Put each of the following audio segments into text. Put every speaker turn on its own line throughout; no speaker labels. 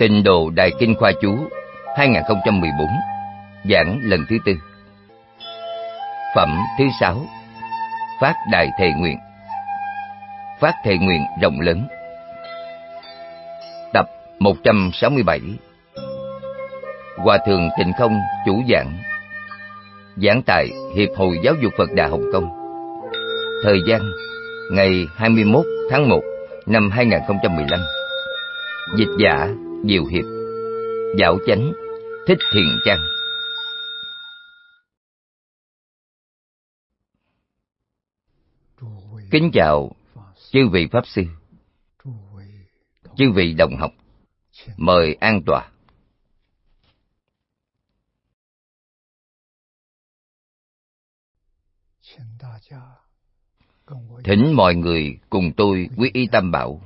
Tịnh Độ Đại Kinh Khoa Chú 2014, giảng lần thứ tư. Phẩm thứ 6, Phát Đại Thệ Nguyện. Phát thệ nguyện rộng lớn. Tập 167. Hòa Thượng Tịnh Không chủ giảng. Giảng tại Hiệp hội Giáo dục Phật Đà Hồng Kông. Thời gian ngày 21 tháng 1 năm 2015. Dịch giả Diệu Hiệp. Giảo chánh Thích Thiện Trang. Kính chào chư vị Pháp Sư, chư vị đồng học, mời an tọa. Thỉnh mọi người cùng tôi quy y Tam Bảo.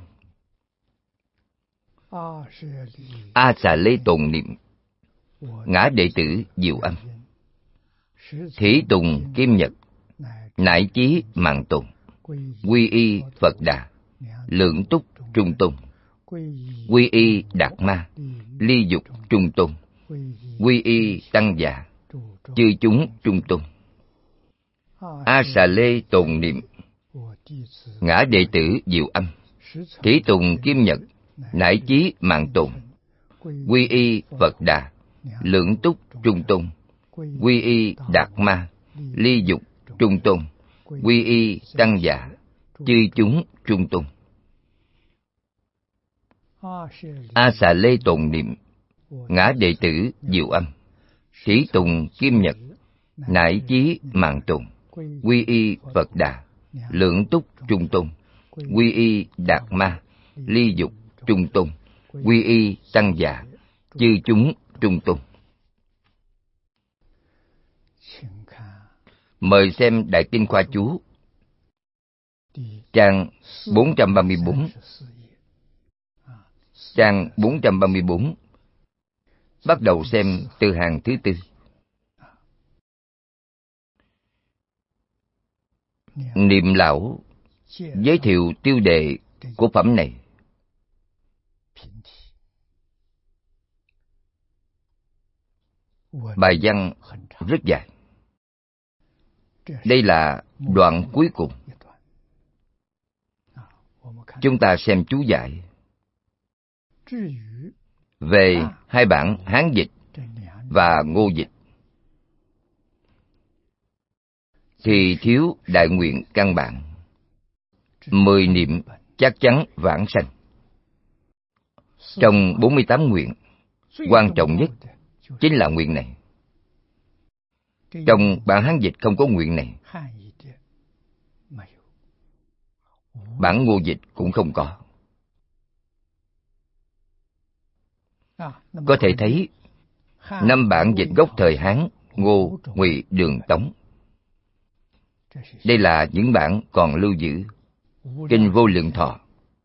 A Xà Lê tồn niệm, ngã đệ tử Diệu Âm, Thí Tùng Kim Nhật, nải chí mạng tùng, quy y Phật Đà, lượng túc trung tôn, quy y Đạt Ma, ly dục trung tôn, quy y Tăng Già, chư chúng trung tôn. A Xà Lê tồn niệm, ngã đệ tử Diệu Âm, Thí Tùng Kim Nhật, nải chí mạng tùng, quy y Phật Đà, lượng túc trung tôn, quy y Đạt Ma, ly dục trung tôn, quy y Tăng Già, chư chúng trung tôn. A Xà Lê tồn niệm, ngã đệ tử Diệu Âm, Thí Tùng Kim Nhật, nải chí mạng tùng, quy y Phật Đà, lượng túc trung tôn, quy y Đạt Ma, ly dục trung tôn, quy y Tăng Già, chư chúng trung tôn. Mời xem Đại Kinh Khoa Chú, trang 434. Trang 434. Bắt đầu xem từ hàng thứ tư. Niệm lão giới thiệu tiêu đề của phẩm này. Bài văn rất dài. Đây là đoạn cuối cùng. Chúng ta xem chú giải. Về hai bản Hán dịch và Ngô dịch thì thiếu đại nguyện căn bản. 10 niệm chắc chắn vãng sanh. Trong 48 nguyện, quan trọng nhất chính là nguyện này. Trong bản Hán dịch không có nguyện này. Bản Ngô dịch cũng không có. Có thể thấy 5 bản dịch gốc thời Hán, Ngô, Ngụy, Đường, Tống. Đây là những bản còn lưu giữ. Kinh Vô Lượng Thọ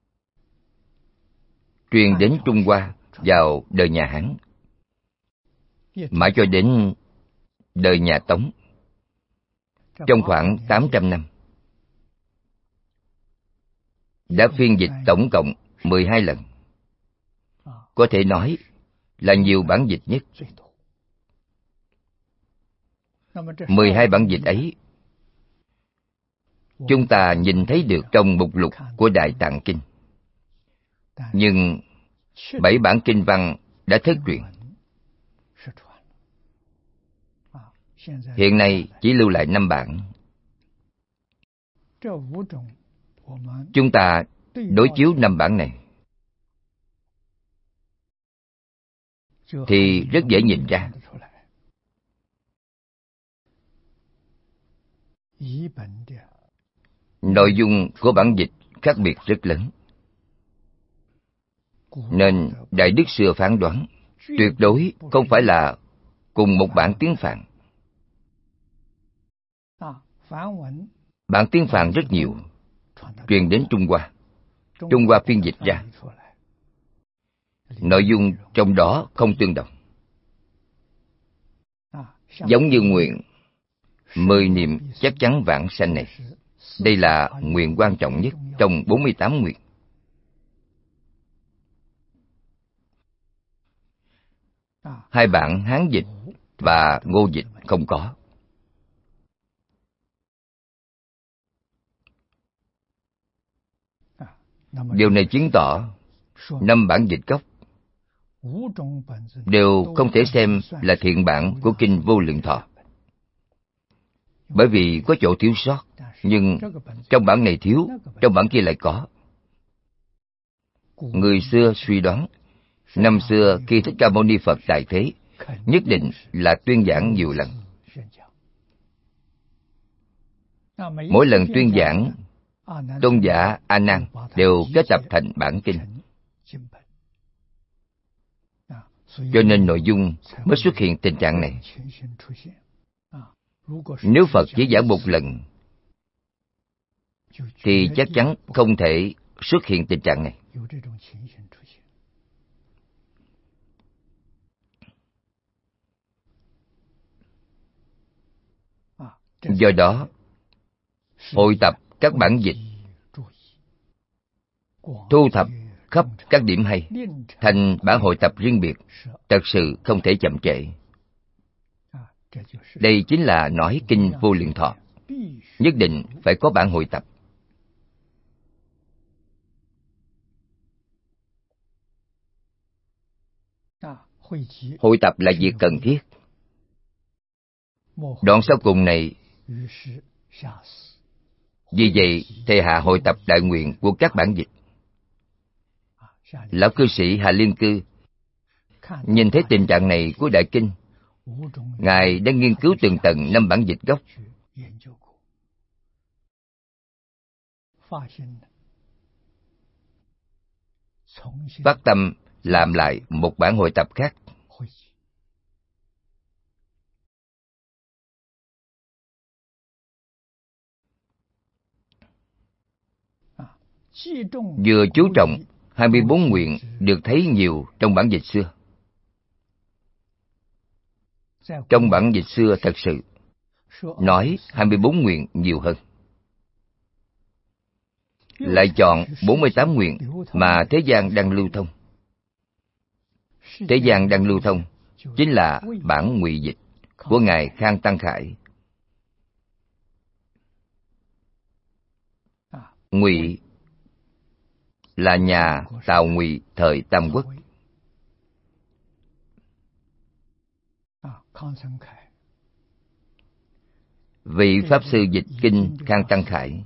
truyền đến Trung Hoa vào đời nhà Hán, mãi cho đến đời nhà Tống, trong khoảng 800 năm. Đã phiên dịch tổng cộng 12 lần. Có thể nói là nhiều bản dịch nhất. 12 bản dịch ấy chúng ta nhìn thấy được trong mục lục của Đại Tạng Kinh. Nhưng 7 bản kinh văn đã thất truyền. Hiện nay chỉ lưu lại 5 bản. Chúng ta đối chiếu 5 bản này thì rất dễ nhìn ra. Nội dung của bản dịch khác biệt rất lớn. Nên Đại Đức xưa phán đoán tuyệt đối không phải là cùng một bản tiếng Phạn. Bản tiếng Phạn rất nhiều, truyền đến Trung Hoa. Trung Hoa phiên dịch ra. Nội dung trong đó không tương đồng. Giống như nguyện 10 niệm chắc chắn vãng sanh này. Đây là nguyện quan trọng nhất trong 48 nguyện. Hai bản Hán dịch và Ngô dịch không có. Điều này chứng tỏ 5 bản dịch gốc đều không thể xem là thiện bản của Kinh Vô Lượng Thọ, bởi vì có chỗ thiếu sót. Nhưng trong bản này thiếu, trong bản kia lại có. Người xưa suy đoán, năm xưa khi Thích Ca Mâu Ni Phật tại thế, nhất định là tuyên giảng nhiều lần. Mỗi lần tuyên giảng, tôn giả A Nan đều kết tập thành bản kinh, cho nên nội dung mới xuất hiện tình trạng này. Nếu Phật chỉ giảng một lần thì chắc chắn không thể xuất hiện tình trạng này. Do đó, hội tập các bản dịch, thu thập khắp các điểm hay thành bản hội tập riêng biệt, thật sự không thể chậm trễ. Đây chính là nói Kinh Vô Lượng Thọ nhất định phải có bản hội tập. Hội tập là việc cần thiết. Đoạn sau cùng này, vì vậy thầy hạ hội tập đại nguyện của các bản dịch. Lão cư sĩ Hà Liên Cư nhìn thấy tình trạng này của đại kinh, ngài đã nghiên cứu từng tầng 5 bản dịch gốc, phát tâm làm lại một bản hội tập khác. Vừa chú trọng 24 nguyện được thấy nhiều trong bản dịch xưa. Trong bản dịch xưa thật sự nói 24 nguyện nhiều hơn. Lại chọn 48 nguyện mà thế gian đang lưu thông. Thế gian đang lưu thông chính là bản Ngụy dịch của Ngài Khang Tăng Khải. Ngụy là nhà Tào Ngụy thời Tam Quốc. Vị Pháp Sư dịch kinh Khang Tăng Khải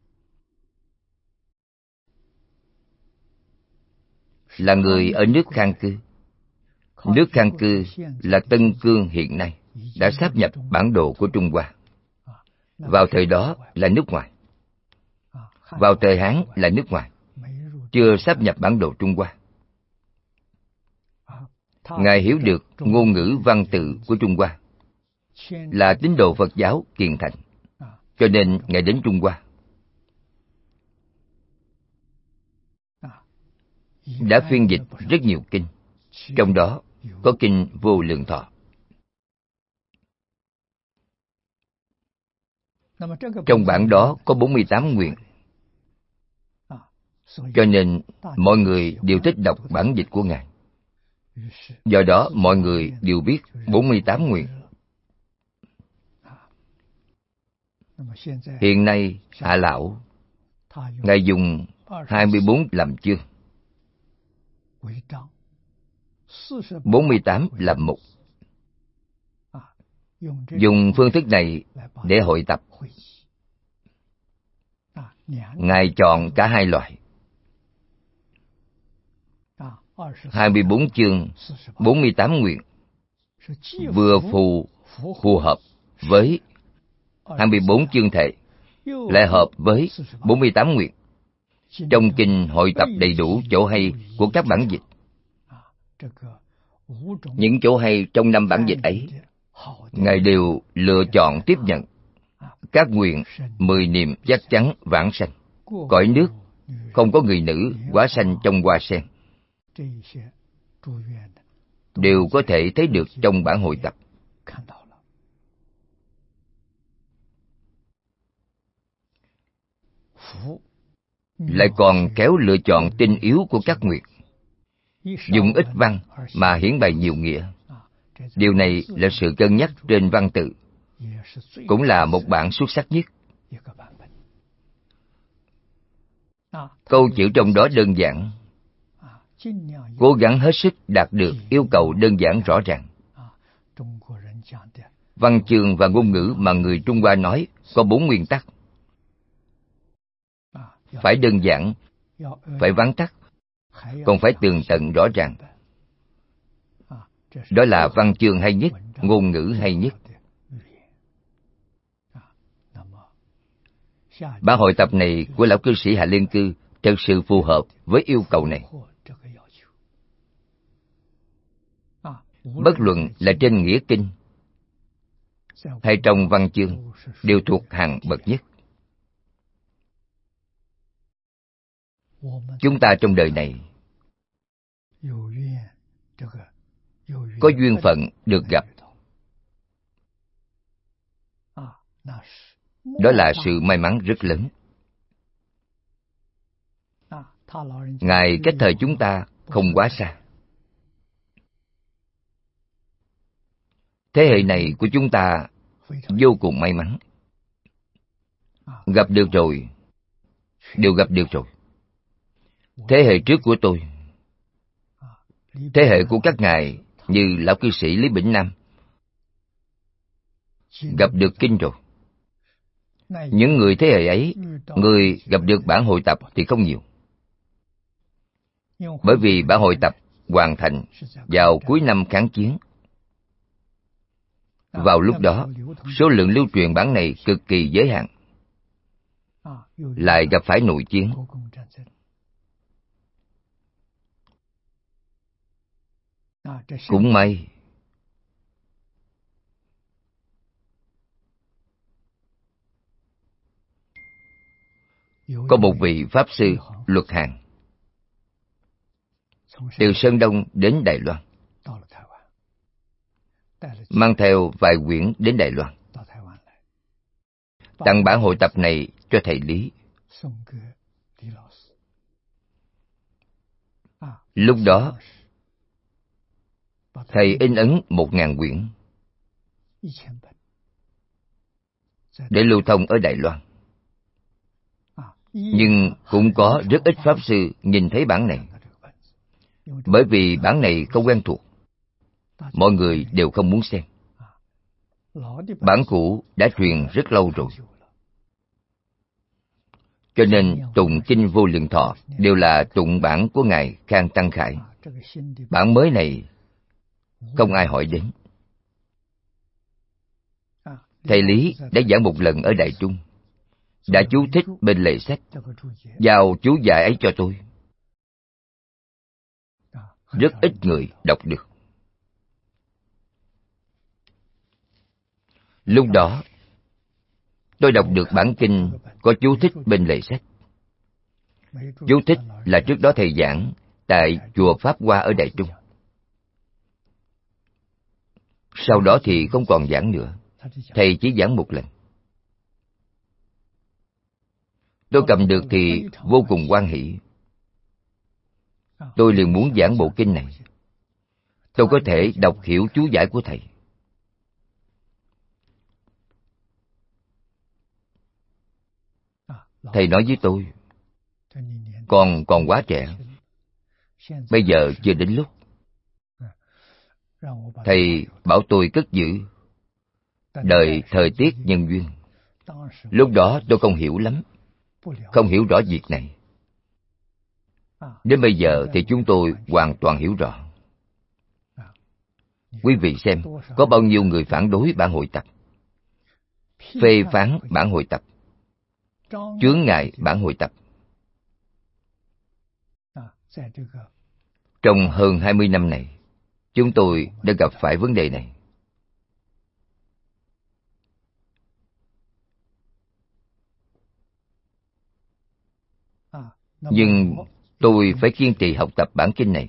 là người ở nước Khang Cư. Nước Khang Cư là Tân Cương hiện nay, đã sáp nhập bản đồ của Trung Hoa. Vào thời đó là nước ngoài. Vào thời Hán là nước ngoài, chưa sáp nhập bản đồ Trung Hoa. Ngài hiểu được ngôn ngữ văn tự của Trung Hoa, là tín đồ Phật giáo Kiền Thành, cho nên Ngài đến Trung Hoa. Đã phiên dịch rất nhiều kinh, trong đó có Kinh Vô Lượng Thọ. Trong bản đó có 48 nguyện, cho nên mọi người đều thích đọc bản dịch của Ngài. Do đó mọi người đều biết 48 nguyện. Hiện nay Hạ Lão, Ngài dùng 24 làm chương, 48 làm mục. Dùng phương thức này để hội tập. Ngài chọn cả hai loại, 24 chương, 48 nguyện, vừa phù hợp với 24 chương thể, lại hợp với 48 nguyện. Trong kinh hội tập đầy đủ chỗ hay của các bản dịch. Những chỗ hay trong 5 bản dịch ấy, Ngài đều lựa chọn tiếp nhận. Các nguyện 10 niệm chắc chắn vãng sanh, cõi nước không có người nữ hóa sanh trong hoa sen, đều có thể thấy được trong bản hội tập. Lại còn khéo lựa chọn tinh yếu của các nguyện, dùng ít văn mà hiển bày nhiều nghĩa. Điều này là sự cân nhắc trên văn tự, cũng là một bản xuất sắc nhất. Câu chữ trong đó đơn giản, cố gắng hết sức đạt được yêu cầu đơn giản rõ ràng. Văn chương và ngôn ngữ mà người Trung Hoa nói có 4 nguyên tắc. Phải đơn giản, phải vắn tắt, còn phải tường tận rõ ràng. Đó là văn chương hay nhất, ngôn ngữ hay nhất. Bản hội tập này của lão cư sĩ Hạ Liên Cư thật sự phù hợp với yêu cầu này. Bất luận là trên nghĩa kinh hay trong văn chương đều thuộc hàng bậc nhất. Chúng ta trong đời này có duyên phận được gặp, đó là sự may mắn rất lớn. Ngài cách thời chúng ta không quá xa. Thế hệ này của chúng ta vô cùng may mắn. Gặp được rồi, đều gặp được rồi. Thế hệ trước của tôi, thế hệ của các ngài như lão cư sĩ Lý Bỉnh Nam, gặp được kinh rồi. Những người thế hệ ấy, người gặp được bản hội tập thì không nhiều. Bởi vì bản hội tập hoàn thành vào cuối năm kháng chiến. Vào lúc đó, số lượng lưu truyền bản này cực kỳ giới hạn. Lại gặp phải nội chiến. Cũng may, có một vị Pháp Sư Luật Hàn từ Sơn Đông đến Đài Loan, mang theo vài quyển đến Đài Loan, tặng bản hội tập này cho thầy Lý. Lúc đó, thầy in ấn 1000 quyển để lưu thông ở Đài Loan. Nhưng cũng có rất ít Pháp Sư nhìn thấy bản này. Bởi vì bản này không quen thuộc, mọi người đều không muốn xem. Bản cũ đã truyền rất lâu rồi. Cho nên tụng kinh Vô Lượng Thọ đều là tụng bản của Ngài Khang Tăng Khải. Bản mới này không ai hỏi đến. Thầy Lý đã giảng một lần ở Đại Trung, đã chú thích bên lề sách, giao chú giải ấy cho tôi. Rất ít người đọc được. Lúc đó, tôi đọc được bản kinh có chú thích bên lề sách. Chú thích là trước đó thầy giảng tại chùa Pháp Hoa ở Đại Trung. Sau đó thì không còn giảng nữa. Thầy chỉ giảng một lần. Tôi cầm được thì vô cùng hoan hỷ. Tôi liền muốn giảng bộ kinh này. Tôi có thể đọc hiểu chú giải của thầy. Thầy nói với tôi, còn quá trẻ, bây giờ chưa đến lúc. Thầy bảo tôi cất giữ, đợi thời tiết nhân duyên. Lúc đó tôi không hiểu lắm, không hiểu rõ việc này. Đến bây giờ thì chúng tôi hoàn toàn hiểu rõ. Quý vị xem, có bao nhiêu người phản đối bản hội tập, phê phán bản hội tập, chướng ngại bản hội tập. Trong hơn 20 năm này, chúng tôi đã gặp phải vấn đề này. Nhưng tôi phải kiên trì học tập bản kinh này.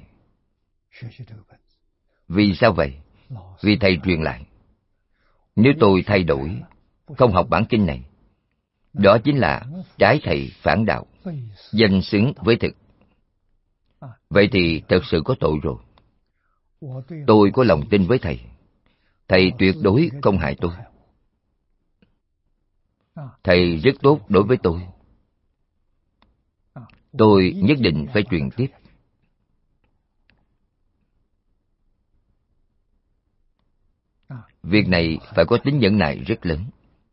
Vì sao vậy? Vì thầy truyền lại. Nếu tôi thay đổi, không học bản kinh này, đó chính là trái thầy phản đạo, danh xứng với thực. Vậy thì thật sự có tội rồi. Tôi có lòng tin với thầy. Thầy tuyệt đối không hại tôi. Thầy rất tốt đối với tôi. Tôi nhất định phải truyền tiếp. Việc này phải có tính nhẫn nại rất lớn.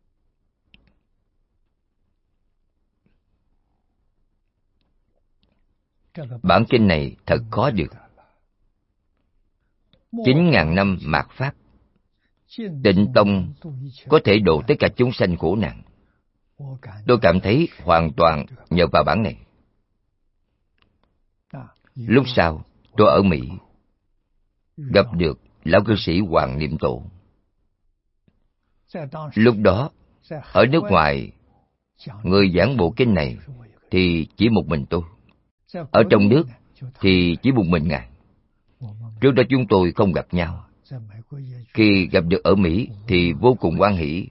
Bản kinh này thật khó được. 9.000 năm mạt Pháp, Tịnh Tông có thể độ tất cả chúng sanh khổ nạn. Tôi cảm thấy hoàn toàn nhờ vào bản này. Lúc sau, tôi ở Mỹ, gặp được Lão cư sĩ Hoàng Niệm Tổ. Lúc đó, ở nước ngoài, người giảng bộ kinh này thì chỉ một mình tôi. Ở trong nước thì chỉ một mình Ngài. Trước đó chúng tôi không gặp nhau. Khi gặp được ở Mỹ thì vô cùng hoan hỷ,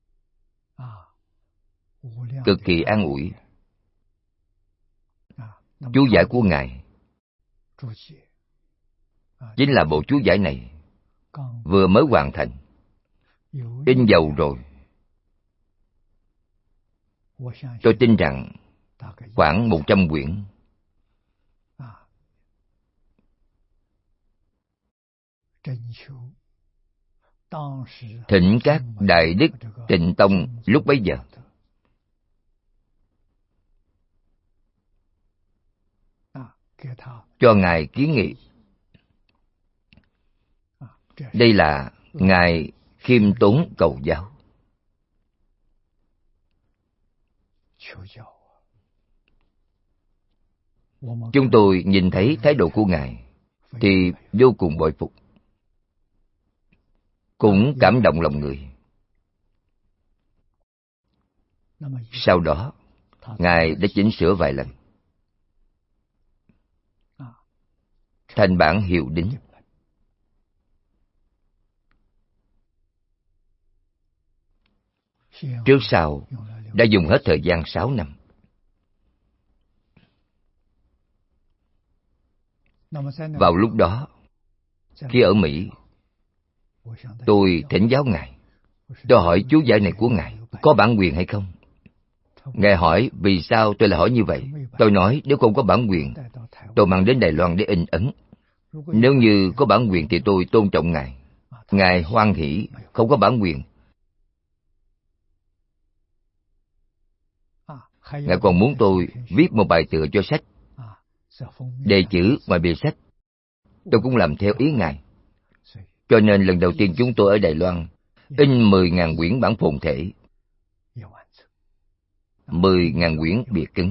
cực kỳ an ủi. Chú giải của Ngài chính là bộ chú giải này, vừa mới hoàn thành, in dầu rồi. Tôi tin rằng khoảng 100 quyển. Thỉnh các đại đức Tịnh Tông lúc bấy giờ cho Ngài kiến nghị. Đây là Ngài khiêm tốn cầu giáo. Chúng tôi nhìn thấy thái độ của Ngài thì vô cùng bội phục, cũng cảm động lòng người. Sau đó, Ngài đã chỉnh sửa vài lần, thành bản Hiệu Đính. Trước sau đã dùng hết thời gian 6 năm. Vào lúc đó, khi ở Mỹ, tôi thỉnh giáo Ngài. Tôi hỏi chú giải này của Ngài có bản quyền hay không? Ngài hỏi vì sao tôi lại hỏi như vậy. Tôi nói nếu không có bản quyền, tôi mang đến Đài Loan để in ấn. Nếu như có bản quyền thì tôi tôn trọng Ngài. Ngài hoan hỷ không có bản quyền. Ngài còn muốn tôi viết một bài tựa cho sách, đề chữ ngoài bìa sách. Tôi cũng làm theo ý Ngài. Cho nên lần đầu tiên chúng tôi ở Đài Loan in 10.000 quyển bản phồn thể, 10.000 quyển bìa cứng.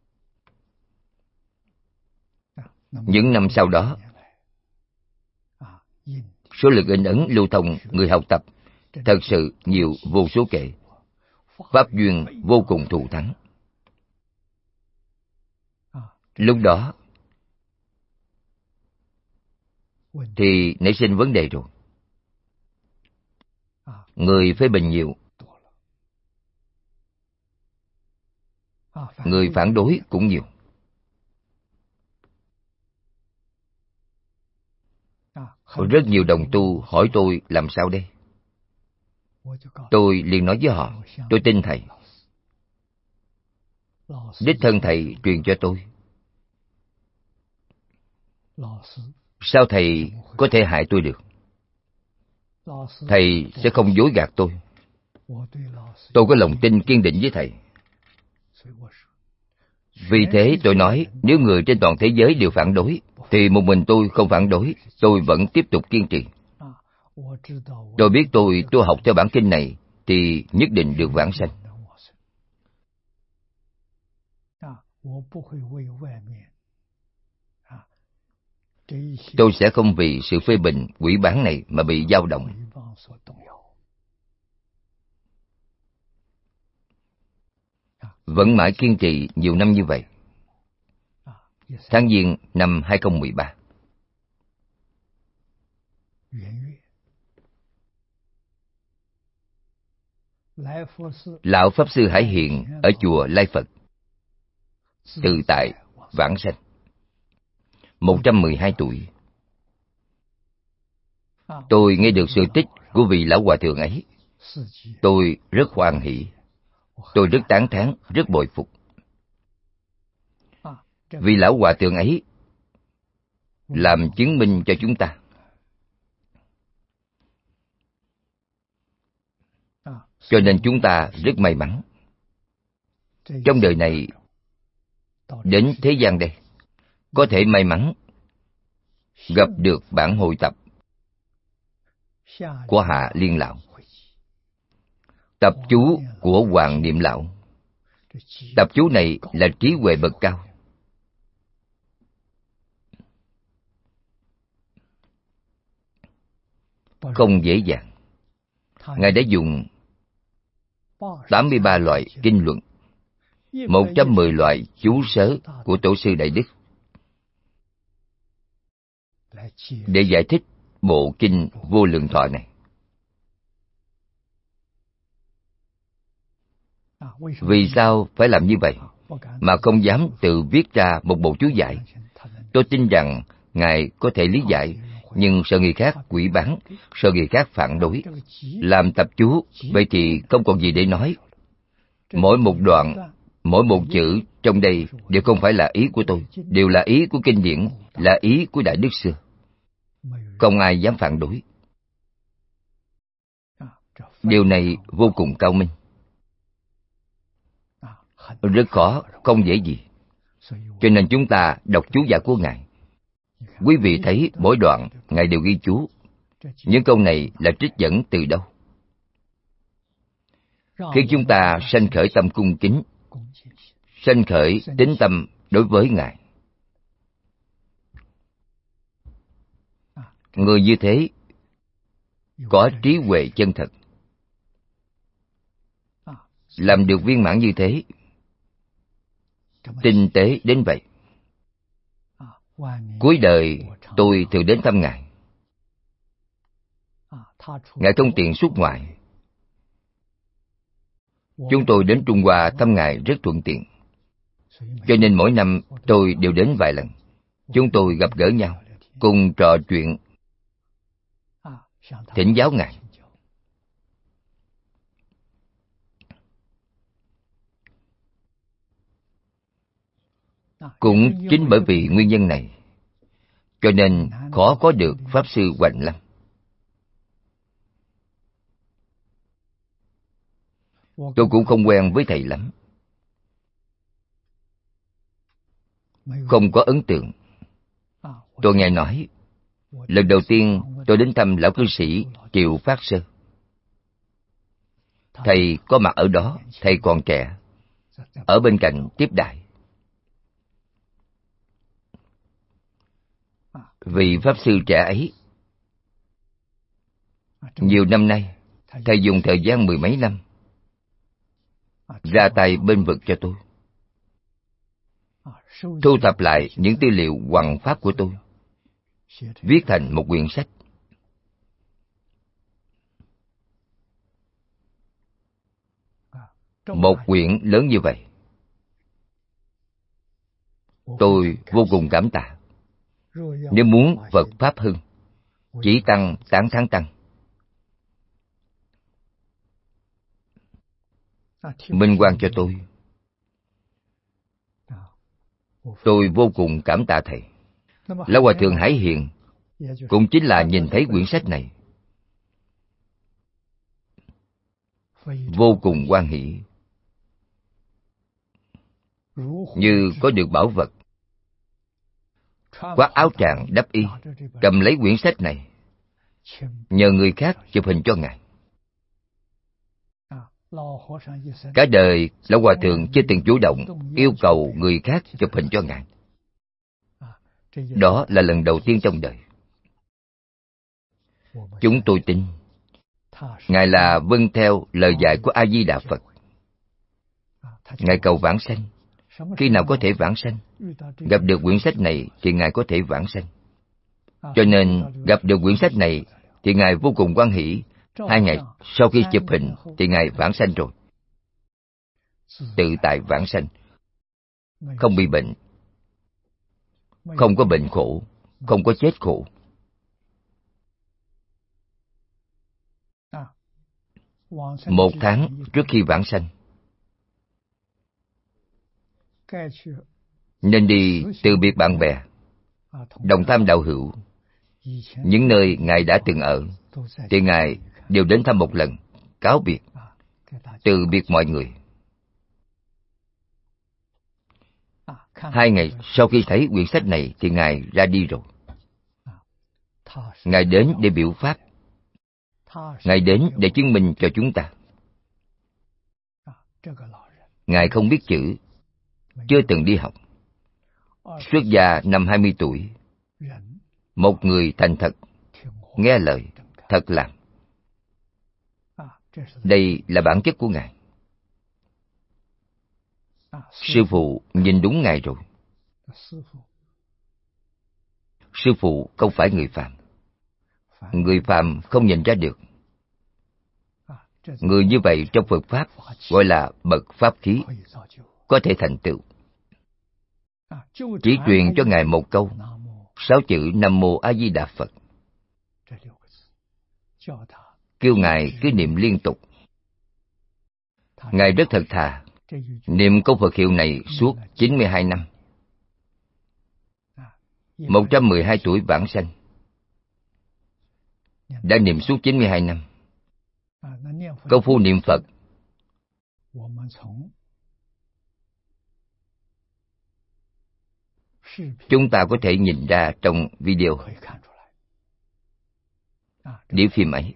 Những năm sau đó, số lượng in ấn lưu thông người học tập thật sự nhiều vô số kể. Pháp duyên vô cùng thù thắng. Lúc đó thì nảy sinh vấn đề rồi. Người phê bình nhiều, người phản đối cũng nhiều. Rất nhiều đồng tu hỏi tôi làm sao đây. Tôi liền nói với họ, tôi tin Thầy. Đích thân Thầy truyền cho tôi. Sao Thầy có thể hại tôi được? Thầy sẽ không dối gạt tôi. Tôi có lòng tin kiên định với Thầy. Vì thế tôi nói, nếu người trên toàn thế giới đều phản đối, thì một mình tôi không phản đối, tôi vẫn tiếp tục kiên trì. Tôi biết tôi tu học theo bản kinh này, thì nhất định được vãng sanh. Tôi sẽ không vì sự phê bình, quỷ bán này mà bị dao động. Vẫn mãi kiên trì nhiều năm như vậy. Tháng Giêng năm 2013, Lão Pháp Sư Hải Hiện ở chùa Lai Phật tự tại vãng sanh, 112 tuổi. Tôi nghe được sự tích của vị lão hòa thượng ấy, tôi rất hoan hỷ, tôi rất tán thán, rất bội phục. Vị lão hòa thượng ấy làm chứng minh cho chúng ta. Cho nên chúng ta rất may mắn. Trong đời này, đến thế gian đây, có thể may mắn gặp được bản hội tập của Hạ Liên Lão, tập chú của Hoàng Niệm Lão. Tập chú này là trí huệ bậc cao. Không dễ dàng. Ngài đã dùng 83 loại kinh luận, 110 loại chú sớ của Tổ sư Đại Đức để giải thích bộ kinh Vô Lượng Thọ này. Vì sao phải làm như vậy mà không dám tự viết ra một bộ chú giải? Tôi tin rằng Ngài có thể lý giải, nhưng sợ người khác quỷ bán, sợ người khác phản đối. Làm tập chú, vậy thì không còn gì để nói. Mỗi một đoạn, mỗi một chữ trong đây đều không phải là ý của tôi, đều là ý của kinh điển, là ý của Đại Đức xưa. Không ai dám phản đối. Điều này vô cùng cao minh. Rất khó, không dễ gì. Cho nên chúng ta đọc chú giải của Ngài. Quý vị thấy mỗi đoạn Ngài đều ghi chú. Những câu này là trích dẫn từ đâu? Khi chúng ta sanh khởi tâm cung kính, sanh khởi tín tâm đối với Ngài. Người như thế có trí huệ chân thật, làm được viên mãn như thế, tinh tế đến vậy. Cuối đời tôi thường đến thăm Ngài. Ngài không tiện xuất ngoại, chúng tôi đến Trung Hoa thăm Ngài rất thuận tiện. Cho nên mỗi năm tôi đều đến vài lần. Chúng tôi gặp gỡ nhau, cùng trò chuyện, thỉnh giáo Ngài. Cũng chính bởi vì nguyên nhân này, cho nên khó có được Pháp Sư Hoành Lâm. Tôi cũng không quen với Thầy lắm, không có ấn tượng. Tôi nghe nói, lần đầu tiên tôi đến thăm lão cư sĩ Triệu Phát Sơ. Thầy có mặt ở đó, thầy còn trẻ, ở bên cạnh tiếp đãi. Vị Pháp Sư trẻ ấy, nhiều năm nay, thầy dùng thời gian 10 mấy năm ra tay bênh vực cho tôi, thu thập lại những tư liệu hoằng pháp của tôi, viết thành một quyển sách. Một quyển lớn như vậy, tôi vô cùng cảm tạ. Nếu muốn Phật Pháp hưng, chỉ tăng tán thán tăng. Minh oan cho tôi vô cùng cảm tạ Thầy. Lão Hòa Thượng Hải Hiền cũng chính là nhìn thấy quyển sách này, vô cùng hoan hỷ, như có được bảo vật. Khoác áo tràng đắp y, cầm lấy quyển sách này, nhờ người khác chụp hình cho Ngài. Cả đời Lão Hòa Thượng chưa từng chủ động yêu cầu người khác chụp hình cho Ngài. Đó là lần đầu tiên trong đời. Chúng tôi tin Ngài là vâng theo lời dạy của A Di Đà Phật. Ngài cầu vãng sanh. Khi nào có thể vãng sanh? Gặp được quyển sách này thì Ngài có thể vãng sanh. Cho nên gặp được quyển sách này thì Ngài vô cùng hoan hỷ. 2 ngày sau khi chụp hình thì Ngài vãng sanh rồi. Tự tại vãng sanh, không bị bệnh, không có bệnh khổ, không có chết khổ. 1 tháng trước khi vãng sanh, nên đi từ biệt bạn bè, đồng tham đạo hữu. Những nơi Ngài đã từng ở thì Ngài đều đến thăm một lần, cáo biệt, từ biệt mọi người. 2 ngày sau khi thấy quyển sách này thì Ngài ra đi rồi. Ngài đến để biểu pháp. Ngài đến để chứng minh cho chúng ta. Ngài không biết chữ, chưa từng đi học. Xuất gia năm 20 tuổi. Một người thành thật, nghe lời, thật làm. Đây là bản chất của Ngài. Sư phụ nhìn đúng Ngài rồi. Sư phụ không phải người phàm. Người phàm không nhìn ra được. Người như vậy trong Phật Pháp gọi là bậc pháp khí, có thể thành tựu. Chỉ truyền cho Ngài một câu, 6 chữ Nam Mô A Di Đà Phật. Kêu Ngài cứ niệm liên tục. Ngài rất thật thà, niệm câu Phật hiệu này suốt 92 năm. 112 tuổi vãng sanh, đã niệm suốt 92 năm. Công phu niệm Phật chúng ta có thể nhìn ra trong video, đĩa phim ấy.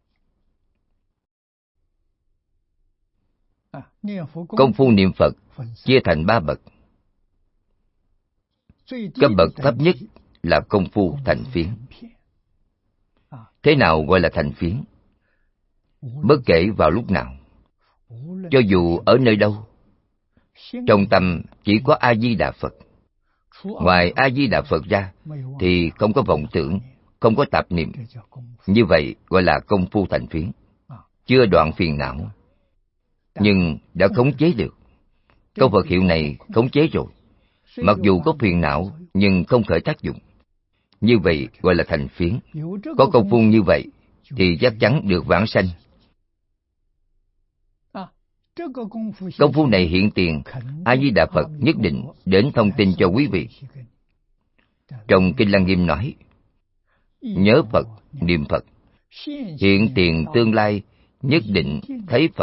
Công phu niệm Phật chia thành 3 bậc. Cấp bậc thấp nhất là công phu thành phiến. Thế nào gọi là thành phiến? Bất kể vào lúc nào, cho dù ở nơi đâu, trong tâm chỉ có A Di Đà Phật. Ngoài A Di Đà Phật ra thì không có vọng tưởng, không có tạp niệm. Như vậy gọi là công phu thành phiến. Chưa đoạn phiền não, nhưng đã khống chế được. Câu Phật hiệu này khống chế rồi. Mặc dù có phiền não nhưng không khởi tác dụng. Như vậy gọi là thành phiến. Có công phu như vậy thì chắc chắn được vãng sanh. Công phu này hiện tiền, A Di Đà Phật nhất định đến thông tin cho quý vị. Trong Kinh Lăng Nghiêm nói, nhớ Phật, niệm Phật, hiện tiền tương lai nhất định thấy Phật.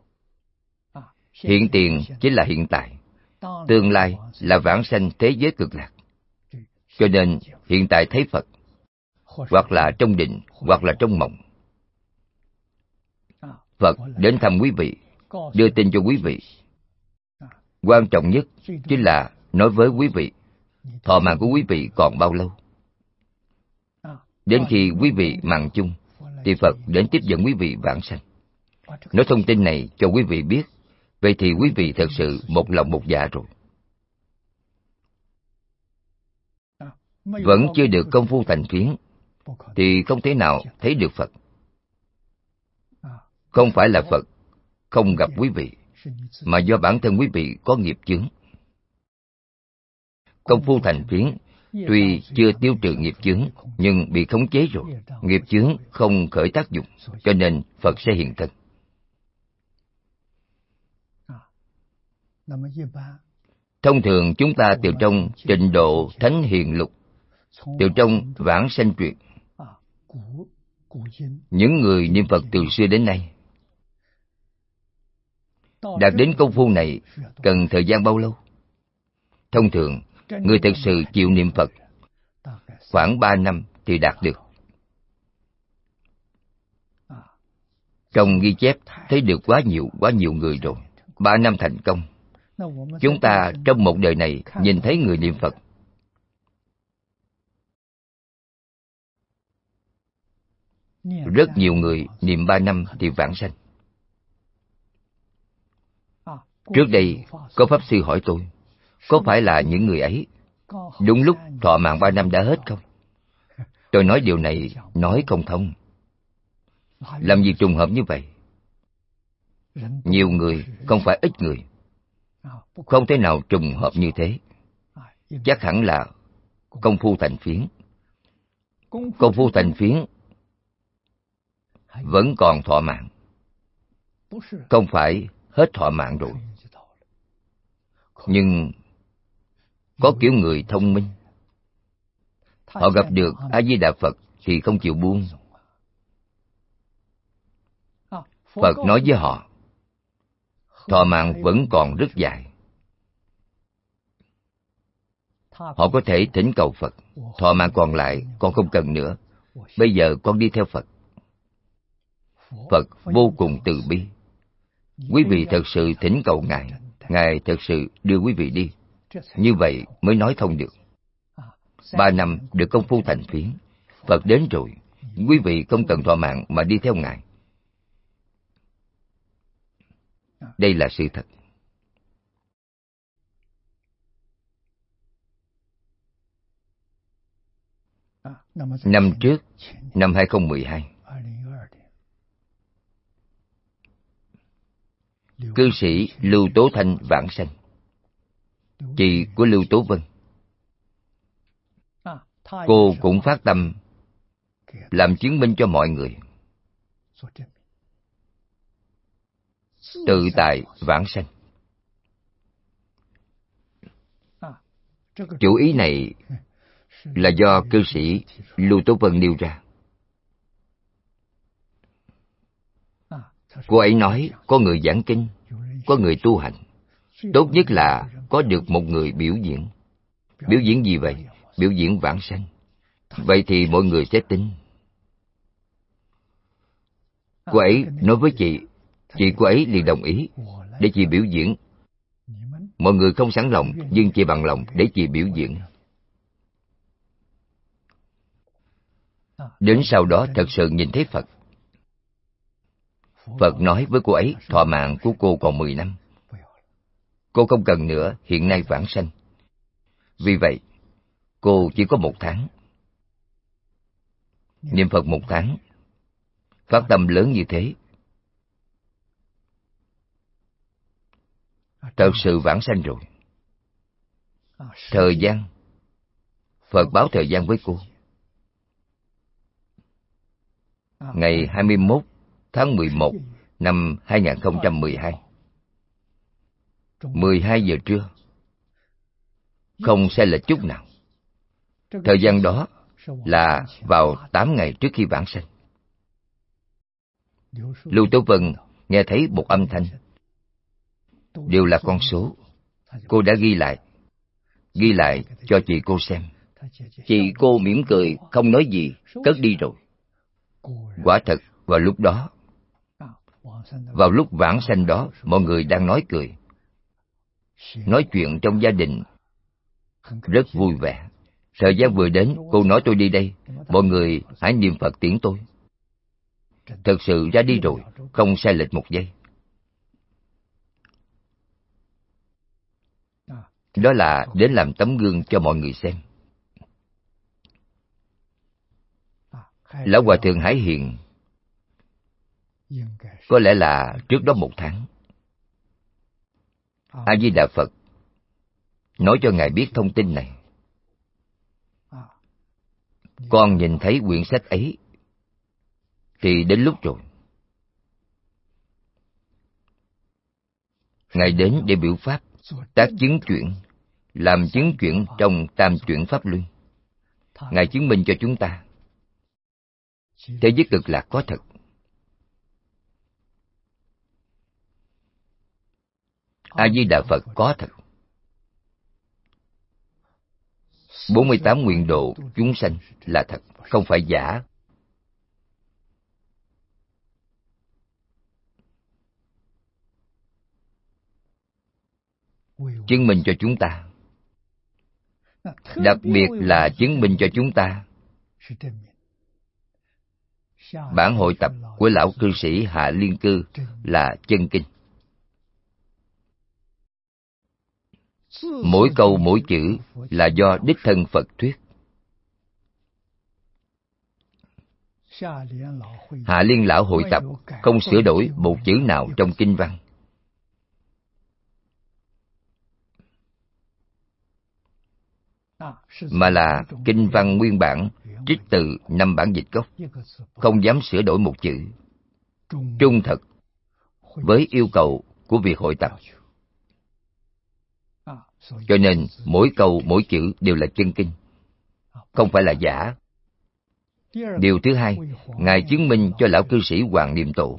Hiện tiền chính là hiện tại, tương lai là vãng sanh thế giới cực lạc. Cho nên hiện tại thấy Phật, hoặc là trong định, hoặc là trong mộng. Phật đến thăm quý vị, đưa tin cho quý vị. Quan trọng nhất chính là nói với quý vị, thọ mạng của quý vị còn bao lâu. Đến khi quý vị mạng chung, thì Phật đến tiếp dẫn quý vị vãng sanh. Nói thông tin này cho quý vị biết, vậy thì quý vị thật sự một lòng một dạ rồi. Vẫn chưa được công phu thành phiến, thì không thể nào thấy được Phật. Không phải là Phật không gặp quý vị, mà do bản thân quý vị có nghiệp chướng. Công phu thành phiến tuy chưa tiêu trừ nghiệp chướng, nhưng bị khống chế rồi. Nghiệp chướng không khởi tác dụng, cho nên Phật sẽ hiện thân. Thông thường chúng ta từ trong trình độ Thánh Hiền Lục, từ trong Vãng Sanh Truyện, những người niệm Phật từ xưa đến nay, đạt đến công phu này cần thời gian bao lâu? Thông thường, người thật sự chịu niệm Phật khoảng 3 năm thì đạt được. Trong ghi chép thấy được quá nhiều người rồi. 3 năm thành công. Chúng ta trong một đời này nhìn thấy người niệm Phật. Rất nhiều người niệm 3 năm thì vãng sanh. Trước đây, có Pháp Sư hỏi tôi, có phải là những người ấy đúng lúc thọ mạng 3 năm đã hết không? Tôi nói điều này nói không thông. Làm gì trùng hợp như vậy? Nhiều người, không phải ít người. Không thể nào trùng hợp như thế. Chắc hẳn là công phu thành phiến. Công phu thành phiến vẫn còn thọ mạng. không phải hết thọ mạng rồi. Nhưng có kiểu người thông minh, họ gặp được A-di-đà Phật thì không chịu buông. Phật nói với họ, thọ mạng vẫn còn rất dài. Họ có thể thỉnh cầu Phật, thọ mạng còn lại con không cần nữa, bây giờ con đi theo Phật. Phật vô cùng từ bi. Quý vị thật sự thỉnh cầu Ngài, Ngài thật sự đưa quý vị đi. Như vậy mới nói thông được. 3 năm được công phu thành phiến, Phật đến rồi, quý vị không cần thọ mạng mà đi theo Ngài. Đây là sự thật. Năm trước, năm 2012, cư sĩ Lưu Tố Thanh vãng sanh, chị của Lưu Tố Vân. Cô cũng phát tâm làm chứng minh cho mọi người, tự tại vãng sanh. Chủ ý này là do cư sĩ Lưu Tố Vân nêu ra. Cô ấy nói có người giảng kinh, có người tu hành, tốt nhất là có được một người biểu diễn. Biểu diễn gì vậy? Biểu diễn vãng sanh. Vậy thì mọi người sẽ tin. Cô ấy nói với chị cô ấy liền đồng ý để chị biểu diễn. Mọi người không sẵn lòng, nhưng chị bằng lòng để chị biểu diễn. Đến sau đó thật sự nhìn thấy Phật. Phật nói với cô ấy, thọ mạng của cô còn 10 năm. Cô không cần nữa, hiện nay vãng sanh. Vì vậy, cô chỉ có 1 tháng. Niệm Phật 1 tháng, phát tâm lớn như thế, thật sự vãng sanh rồi. Thời gian, Phật báo thời gian với cô. Ngày 21 tháng 11 năm 2012, 12 giờ trưa, không sai lệch chút nào. Thời gian đó là vào 8 ngày trước khi vãng sanh. Lưu Tố Vân nghe thấy một âm thanh, đều là con số. Cô đã ghi lại cho chị cô xem. Chị cô mỉm cười, không nói gì, cất đi rồi. Quả thật, vào lúc vãng sanh đó, mọi người đang nói cười, nói chuyện trong gia đình, rất vui vẻ. Thời gian vừa đến, cô nói tôi đi đây, mọi người hãy niệm Phật tiễn tôi. Thật sự ra đi rồi, không sai lệch 1 giây. Đó là đến làm tấm gương cho mọi người xem. Lão Hòa Thượng Hải Hiền có lẽ là trước đó 1 tháng, A-di-đà Phật nói cho Ngài biết thông tin này. Con nhìn thấy quyển sách ấy thì đến lúc rồi. Ngài đến để biểu pháp, tác chứng chuyển, làm chứng chuyển trong tam chuyển pháp luân. Ngài chứng minh cho chúng ta thế giới cực lạc có thật. A-di-đà Phật có thật. 48 nguyện độ chúng sanh là thật, không phải giả. Chứng minh cho chúng ta, đặc biệt là chứng minh cho chúng ta bản hội tập của lão cư sĩ Hạ Liên Cư là chân kinh. Mỗi câu mỗi chữ là do đích thân Phật thuyết. Hạ Liên lão hội tập không sửa đổi một chữ nào trong kinh văn. Mà là kinh văn nguyên bản, trích từ 5 bản dịch gốc, không dám sửa đổi một chữ. Trung thật, với yêu cầu của việc hội tập. Cho nên mỗi câu mỗi chữ đều là chân kinh, không phải là giả. Điều thứ hai, Ngài chứng minh cho lão cư sĩ Hoàng Niệm Tổ.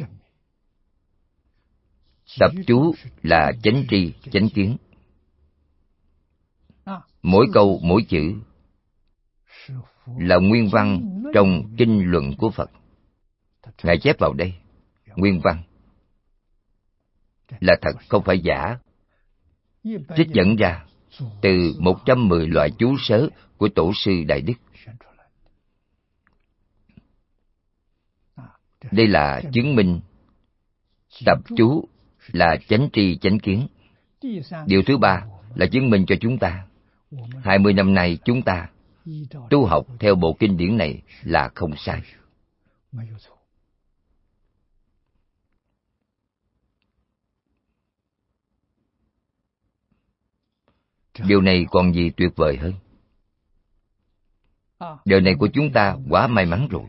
Tập chú là chánh tri, chánh kiến. Mỗi câu mỗi chữ là nguyên văn trong kinh luận của Phật. Ngài chép vào đây, nguyên văn là thật, không phải giả. Trích dẫn ra từ 110 loại chú sớ của Tổ sư Đại Đức. Đây là chứng minh tập chú là chánh tri chánh kiến. Điều thứ ba là chứng minh cho chúng ta 20 năm nay chúng ta tu học theo bộ kinh điển này là không sai. Điều này còn gì tuyệt vời hơn? Đời này của chúng ta quá may mắn rồi.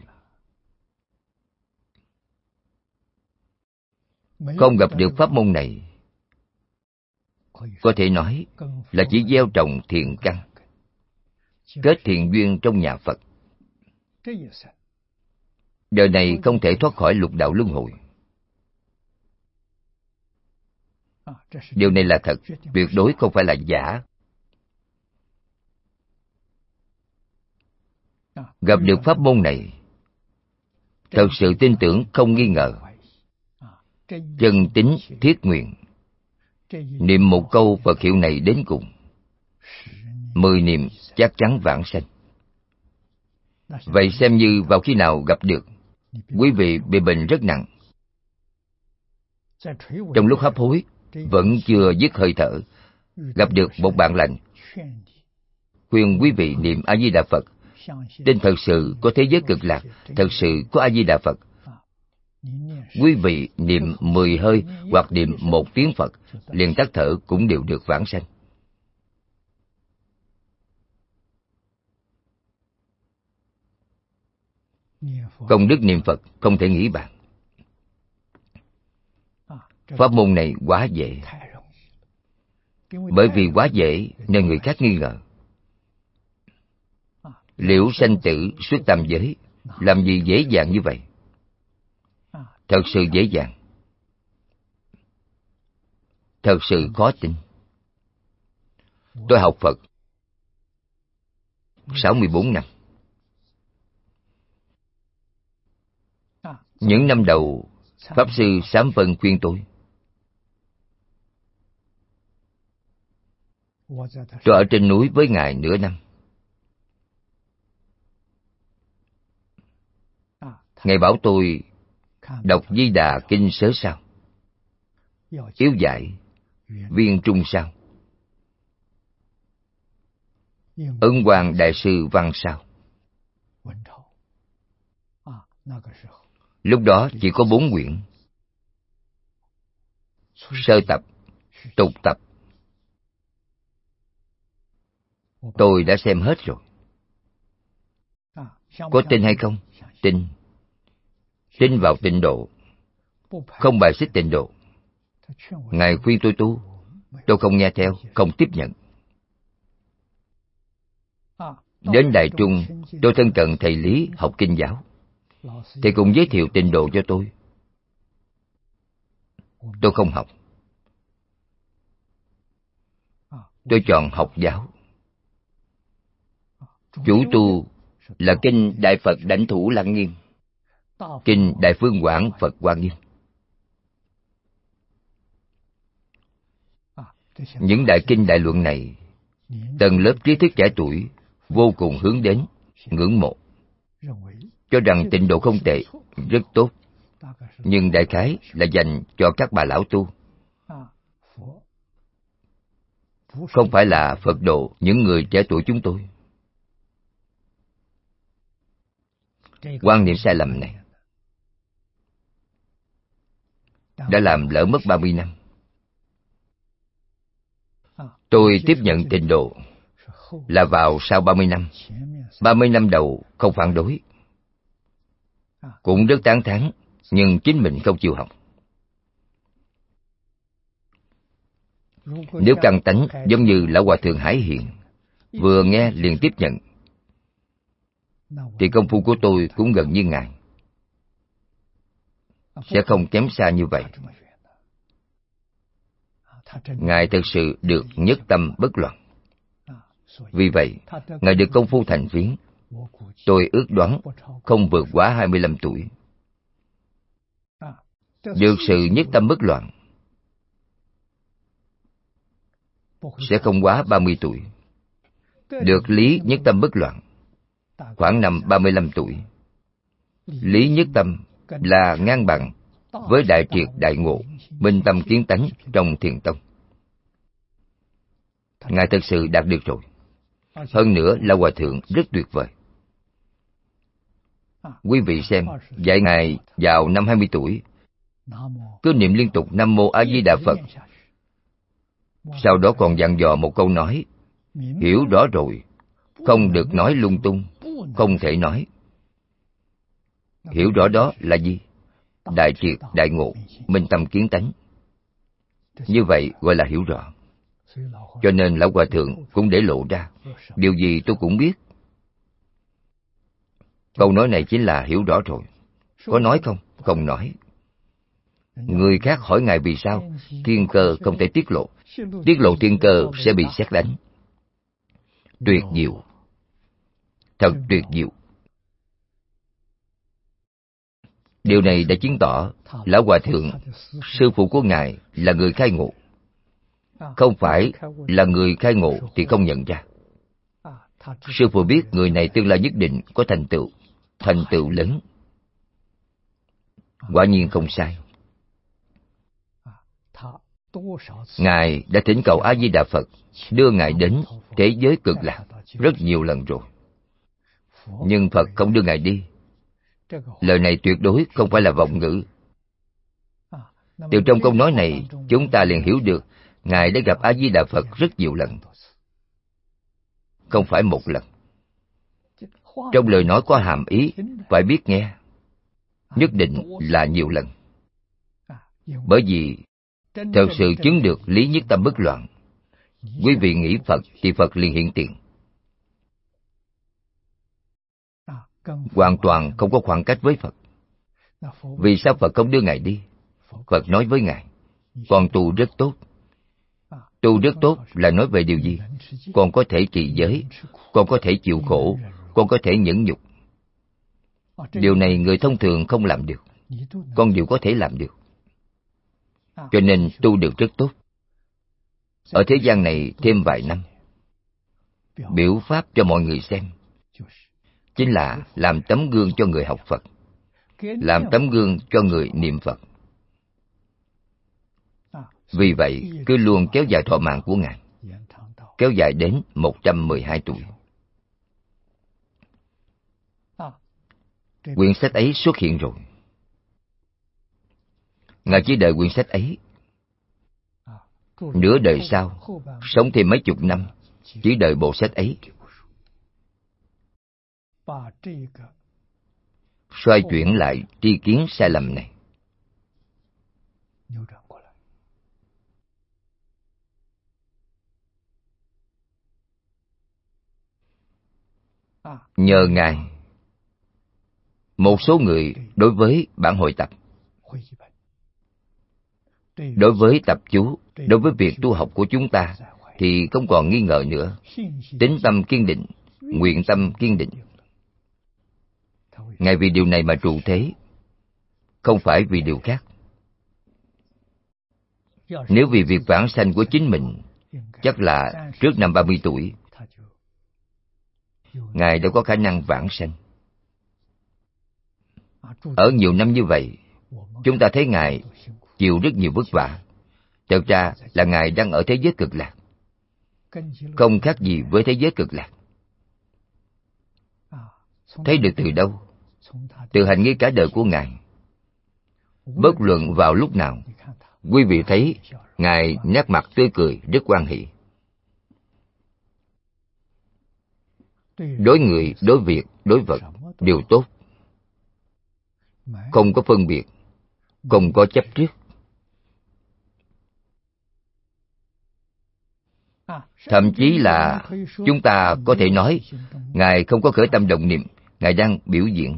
Không gặp được pháp môn này, có thể nói là chỉ gieo trồng thiện căn, kết thiện duyên trong nhà Phật. Đời này không thể thoát khỏi lục đạo luân hồi. Điều này là thật, tuyệt đối không phải là giả. Gặp được pháp môn này, thật sự tin tưởng không nghi ngờ, chân tín thiết nguyện, niệm một câu Phật hiệu này đến cùng, 10 niệm chắc chắn vãng sanh. Vậy xem như vào khi nào gặp được, quý vị bị bệnh rất nặng, trong lúc hấp hối vẫn chưa dứt hơi thở, gặp được một bạn lành, khuyên quý vị niệm A Di Đà Phật, tin thật sự có thế giới cực lạc, thật sự có A Di Đà Phật. Quý vị niệm 10 hơi hoặc niệm 1 tiếng Phật, liền tắt thở cũng đều được vãng sanh. Công đức niệm Phật không thể nghĩ bàn. Pháp môn này quá dễ. Bởi vì quá dễ nên người khác nghi ngờ. Liễu sanh tử xuất tam giới, làm gì dễ dàng như vậy? Thật sự dễ dàng. Thật sự khó tin. Tôi học Phật 64 năm. Những năm đầu, Pháp Sư Sám Vân khuyên tôi. Tôi ở trên núi với Ngài nửa năm. Ngài bảo tôi đọc Di Đà Kinh Sớ sao, Yếu Giải, Viên Trung sao, Ấn Quang Đại Sư Văn sao. Lúc đó chỉ có 4 quyển: sơ tập, tục tập. Tôi đã xem hết rồi. Có tin hay không? Tin. Tin vào tịnh độ, không bài xích tịnh độ. Ngài khuyên tôi tu, tôi không nghe theo, không tiếp nhận. Đến Đại Trung, tôi thân cận thầy Lý học kinh giáo. Thầy cũng giới thiệu tịnh độ cho tôi. Tôi không học. Tôi chọn học giáo. Chủ tu là kinh Đại Phật Đảnh Thủ Lăng Nghiêm, kinh Đại Phương Quảng Phật Hoa Nghiêm. Những đại kinh đại luận này, tầng lớp trí thức trẻ tuổi vô cùng hướng đến, ngưỡng mộ, cho rằng tịnh độ không tệ, rất tốt, nhưng đại khái là dành cho các bà lão tu, không phải là Phật độ những người trẻ tuổi chúng tôi. Quan niệm sai lầm này đã làm lỡ mất 30 năm. Tôi tiếp nhận tịnh độ là vào sau 30 năm. 30 năm đầu không phản đối, cũng rất tán thán, nhưng chính mình không chịu học. Nếu căn tánh giống như Lão Hòa Thượng Hải Hiện, vừa nghe liền tiếp nhận, thì công phu của tôi cũng gần như Ngài, sẽ không kém xa như vậy. Ngài thực sự được nhất tâm bất loạn. Vì vậy, Ngài được công phu thành phiến, tôi ước đoán không vượt quá 25 tuổi. Được sự nhất tâm bất loạn sẽ không quá 30 tuổi. Được lý nhất tâm bất loạn khoảng năm 35 tuổi. Lý nhất tâm là ngang bằng với đại triệt đại ngộ, minh tâm kiến tánh trong Thiền tông. Ngài thực sự đạt được rồi. Hơn nữa là Hòa Thượng rất tuyệt vời. Quý vị xem, dạy Ngài vào năm 20 tuổi, cứ niệm liên tục Nam Mô A Di Đà Phật. Sau đó còn dặn dò một câu nói: hiểu rõ rồi, không được nói lung tung, không thể nói. Hiểu rõ đó là gì? Đại triệt đại ngộ, minh tâm kiến tánh. Như vậy gọi là hiểu rõ. Cho nên Lão Hòa Thượng cũng để lộ ra, điều gì tôi cũng biết. Câu nói này chính là hiểu rõ rồi. Có nói không? Không nói. Người khác hỏi Ngài vì sao thiên cơ không thể tiết lộ. Tiết lộ thiên cơ sẽ bị sét đánh. Tuyệt diệu. Thật tuyệt diệu. Điều này đã chứng tỏ Lão Hòa Thượng, sư phụ của Ngài, là người khai ngộ. Không phải là người khai ngộ thì không nhận ra. Sư phụ biết người này tương lai nhất định có thành tựu lớn. Quả nhiên không sai. Ngài đã thỉnh cầu A Di Đà Phật đưa Ngài đến thế giới cực lạc rất nhiều lần rồi. Nhưng Phật không đưa Ngài đi. Lời này tuyệt đối không phải là vọng ngữ. Từ trong câu nói này, chúng ta liền hiểu được Ngài đã gặp A Di Đà Phật rất nhiều lần, không phải một lần. Trong lời nói có hàm ý, phải biết nghe, nhất định là nhiều lần. Bởi vì thật sự chứng được lý nhất tâm bất loạn, quý vị nghĩ Phật thì Phật liền hiện tiền. Hoàn toàn không có khoảng cách với Phật. Vì sao Phật không đưa Ngài đi? Phật nói với Ngài, con tu rất tốt. Tu rất tốt là nói về điều gì? Con có thể trì giới, con có thể chịu khổ, con có thể nhẫn nhục. Điều này người thông thường không làm được, con đều có thể làm được. Cho nên tu được rất tốt. Ở thế gian này thêm vài năm, biểu pháp cho mọi người xem, chính là làm tấm gương cho người học Phật, làm tấm gương cho người niệm Phật. Vì vậy, cứ luôn kéo dài thọ mạng của Ngài, kéo dài đến 112 tuổi. Quyển sách ấy xuất hiện rồi. Ngài chỉ đợi quyển sách ấy. Nửa đời sau, sống thêm mấy chục năm, chỉ đợi bộ sách ấy. Xoay chuyển lại tri kiến sai lầm này. Nhờ Ngài, một số người đối với bản hội tập, đối với tập chú, đối với việc tu học của chúng ta thì không còn nghi ngờ nữa. Tín tâm kiên định, nguyện tâm kiên định. Ngài vì điều này mà trụ thế, không phải vì điều khác. Nếu vì việc vãng sanh của chính mình, chắc là trước năm 30 tuổi, Ngài đâu có khả năng vãng sanh. Ở nhiều năm như vậy, chúng ta thấy Ngài chịu rất nhiều vất vả. Thật ra là Ngài đang ở thế giới cực lạc, không khác gì với thế giới cực lạc. Thấy được từ đâu? Từ hành nghi cả đời của Ngài. Bất luận vào lúc nào, quý vị thấy Ngài nét mặt tươi cười, rất hoan hỷ. Đối người, đối việc, đối vật đều tốt, không có phân biệt, không có chấp trước. Thậm chí là chúng ta có thể nói Ngài không có khởi tâm động niệm, Ngài đang biểu diễn,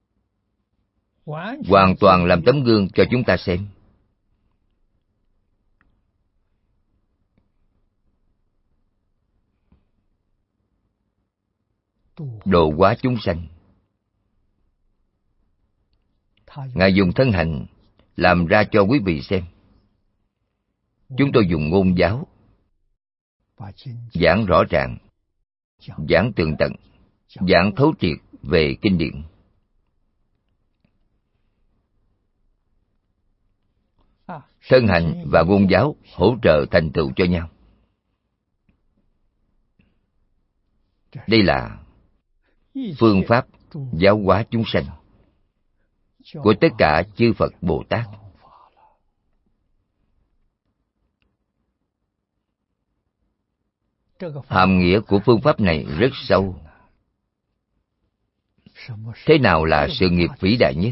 hoàn toàn làm tấm gương cho chúng ta xem. Độ hóa chúng sanh. Ngài dùng thân hành làm ra cho quý vị xem. Chúng tôi dùng ngôn giáo giảng rõ ràng, giảng tường tận, giảng thấu triệt về kinh điển. Thân hành và ngôn giáo hỗ trợ thành tựu cho nhau. Đây là phương pháp giáo hóa chúng sanh của tất cả chư Phật Bồ Tát. Hàm nghĩa của phương pháp này rất sâu. Thế nào là sự nghiệp vĩ đại nhất?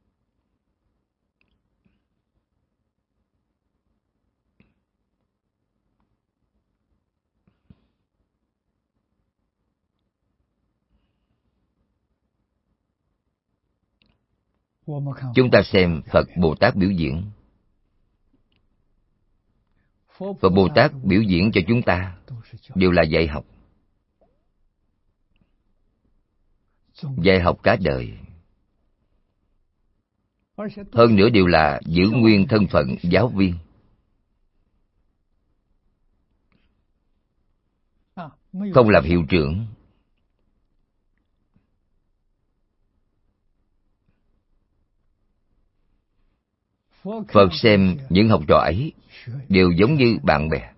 Chúng ta xem Phật Bồ Tát biểu diễn. Phật Bồ Tát biểu diễn cho chúng ta đều là dạy học. Dạy học cả đời. Hơn nữa đều là giữ nguyên thân phận giáo viên. Không làm hiệu trưởng. Phật xem những học trò ấy đều giống như bạn bè,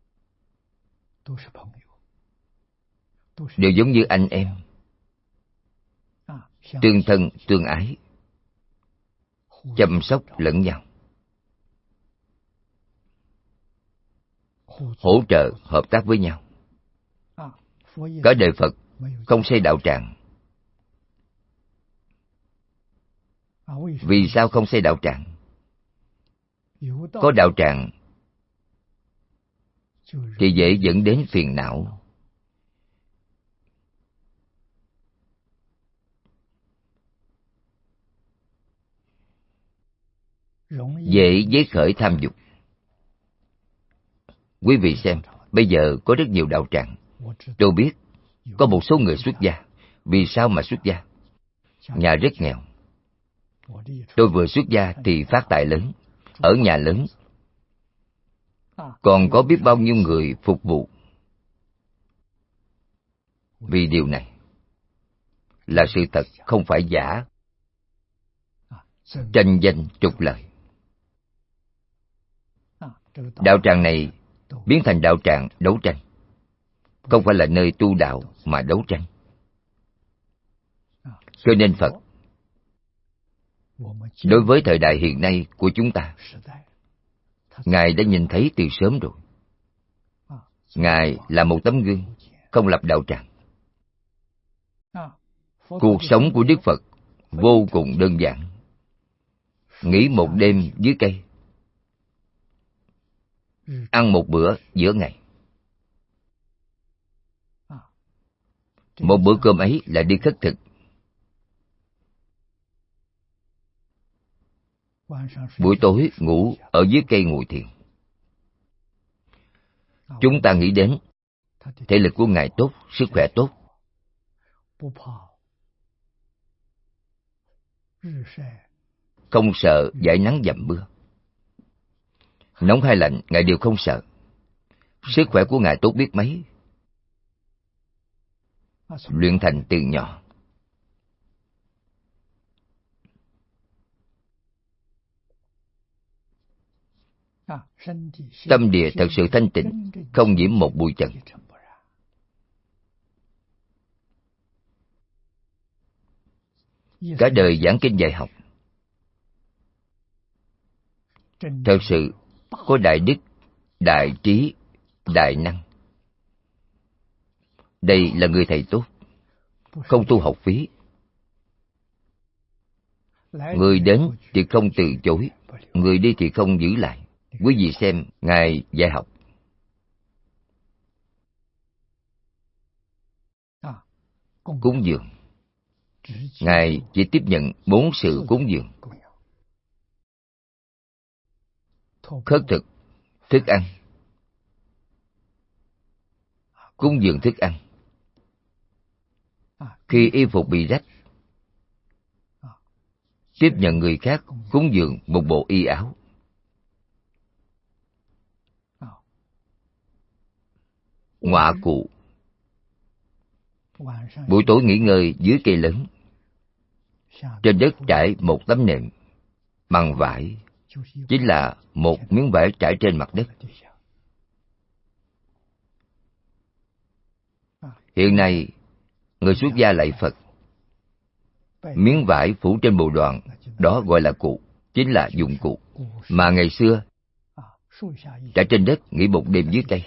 đều giống như anh em, tương thân tương ái, chăm sóc lẫn nhau, hỗ trợ hợp tác với nhau. Cả đời Phật không xây đạo tràng. Vì sao không xây đạo tràng? Có đạo tràng thì dễ dẫn đến phiền não. Dễ dấy khởi tham dục. Quý vị xem, bây giờ có rất nhiều đạo tràng. Tôi biết có một số người xuất gia. Vì sao mà xuất gia? Nhà rất nghèo. Tôi vừa xuất gia thì phát tài lớn, ở nhà lớn, còn có biết bao nhiêu người phục vụ. Vì điều này là sự thật, không phải giả. Tranh danh trục lợi. Đạo tràng này biến thành đạo tràng đấu tranh, không phải là nơi tu đạo mà đấu tranh. Cho nên Phật đối với thời đại hiện nay của chúng ta, Ngài đã nhìn thấy từ sớm rồi. Ngài là một tấm gương, không lập đạo tràng. Cuộc sống của Đức Phật vô cùng đơn giản. Nghỉ một đêm dưới cây, ăn một bữa giữa ngày. Một bữa cơm ấy là đi khất thực. Buổi tối ngủ ở dưới cây ngồi thiền. Chúng ta nghĩ đến thể lực của Ngài tốt, sức khỏe tốt, không sợ dãi nắng dầm mưa. Nóng hay lạnh Ngài đều không sợ. Sức khỏe của Ngài tốt biết mấy. Luyện thành từ nhỏ. Tâm địa thật sự thanh tịnh, không nhiễm một bụi trần. Cả đời giảng kinh dạy học, thật sự có đại đức, đại trí, đại năng. Đây là người thầy tốt, không tu học phí. Người đến thì không từ chối, người đi thì không giữ lại. Quý vị xem Ngài dạy học. cúng dường. Ngài chỉ tiếp nhận 4 sự cúng dường: khất thực, thức ăn, cúng dường thức ăn. Khi y phục bị rách, tiếp nhận người khác cúng dường một bộ y áo. Ngọa cụ, buổi tối nghỉ ngơi dưới cây lớn, trên đất trải một tấm nệm bằng vải, chính là một miếng vải trải trên mặt đất. Hiện nay, người xuất gia lạy Phật, miếng vải phủ trên bồ đoàn, đó gọi là cụ, chính là dụng cụ. Mà ngày xưa, trải trên đất nghỉ một đêm dưới cây.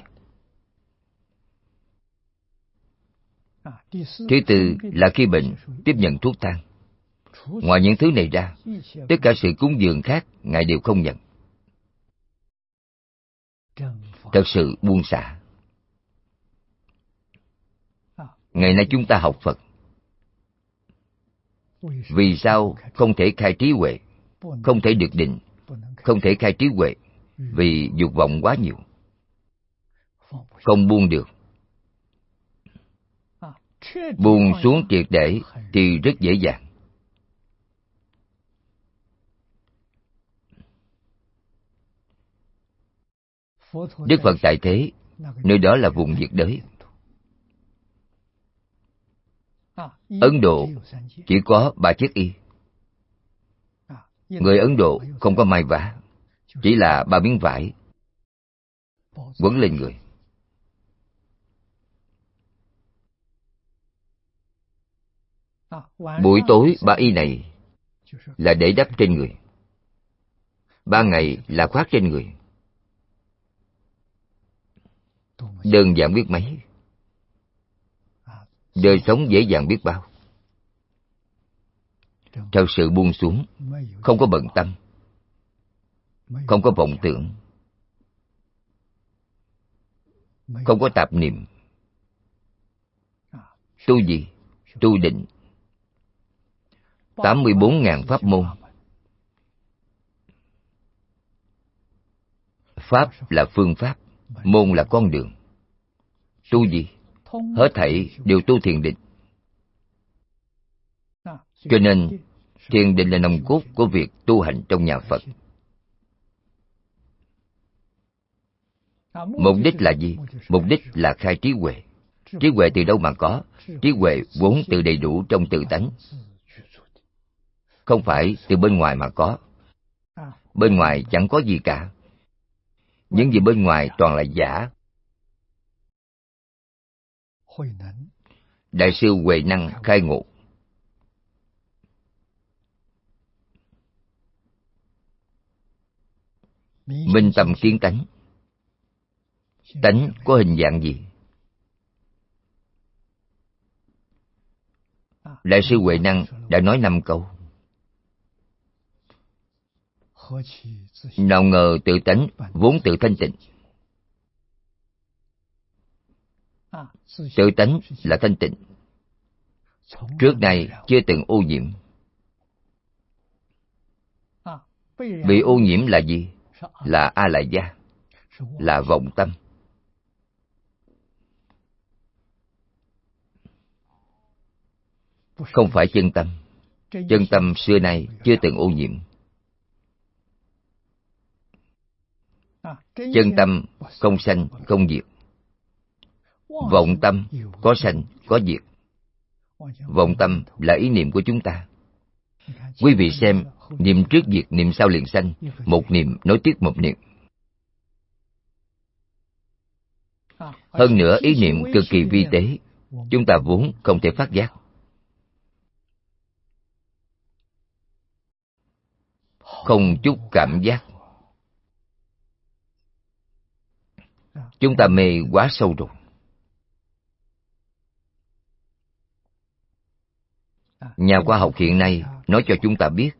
Thứ tư là khi bệnh, tiếp nhận thuốc thang. Ngoài những thứ này ra, tất cả sự cúng dường khác Ngài đều không nhận. Thật sự buông xả. Ngày nay chúng ta học Phật, vì sao không thể khai trí huệ, không thể được định, không thể khai trí huệ? Vì dục vọng quá nhiều, không buông được. Buông xuống triệt để thì rất dễ dàng. Đức Phật tại thế, nơi đó là vùng nhiệt đới. Ấn Độ chỉ có 3 chiếc y. Người Ấn Độ không có may vá, chỉ là 3 miếng vải quấn lên người. Buổi tối 3 y này là để đắp trên người, 3 ngày là khoác trên người. Đơn giản biết mấy, đời sống dễ dàng biết bao. Thật sự buông xuống, không có bận tâm, không có vọng tưởng, không có tạp niệm. Tu gì? Tu định. 84.000 pháp môn. Pháp là phương pháp, môn là con đường. Tu gì? Hết thảy đều tu thiền định. Cho nên, thiền định là nòng cốt của việc tu hành trong nhà Phật. Mục đích là gì? Mục đích là khai trí huệ. Trí huệ từ đâu mà có? Trí huệ vốn tự đầy đủ trong tự tánh, không phải từ bên ngoài mà có. Bên ngoài chẳng có gì cả. Những gì bên ngoài toàn là giả. Đại sư Huệ Năng khai ngộ. Minh tâm kiến tánh. Tánh có hình dạng gì? Đại sư Huệ Năng đã nói 5 câu. Nào ngờ tự tánh vốn tự thanh tịnh. Tự tánh là thanh tịnh, trước nay chưa từng ô nhiễm. Bị ô nhiễm là gì? Là a lại gia, là vọng tâm. Không phải chân tâm. Chân tâm xưa nay chưa từng ô nhiễm. Chân tâm không sanh, không diệt. Vọng tâm có sanh, có diệt. Vọng tâm là ý niệm của chúng ta. Quý vị xem, niệm trước diệt, niệm sau liền sanh. Một niệm nối tiếp một niệm. Hơn nữa, ý niệm cực kỳ vi tế, chúng ta vốn không thể phát giác. Không chút cảm giác. Chúng ta mê quá sâu rồi. Nhà khoa học hiện nay nói cho chúng ta biết,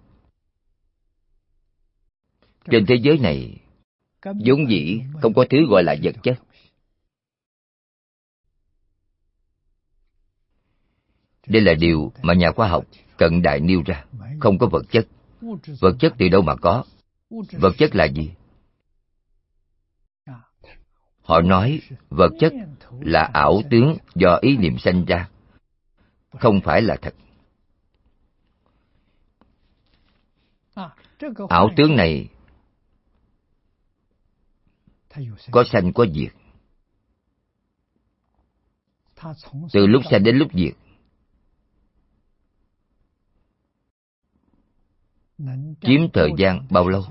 trên thế giới này vốn dĩ không có thứ gọi là vật chất. Đây là điều mà nhà khoa học cận đại nêu ra. Không có vật chất. Vật chất từ đâu mà có? Vật chất là gì? Họ nói vật chất là ảo tướng do ý niệm sanh ra, không phải là thật. Ảo tướng này có sanh có diệt. Từ lúc sanh đến lúc diệt, chiếm thời gian bao lâu?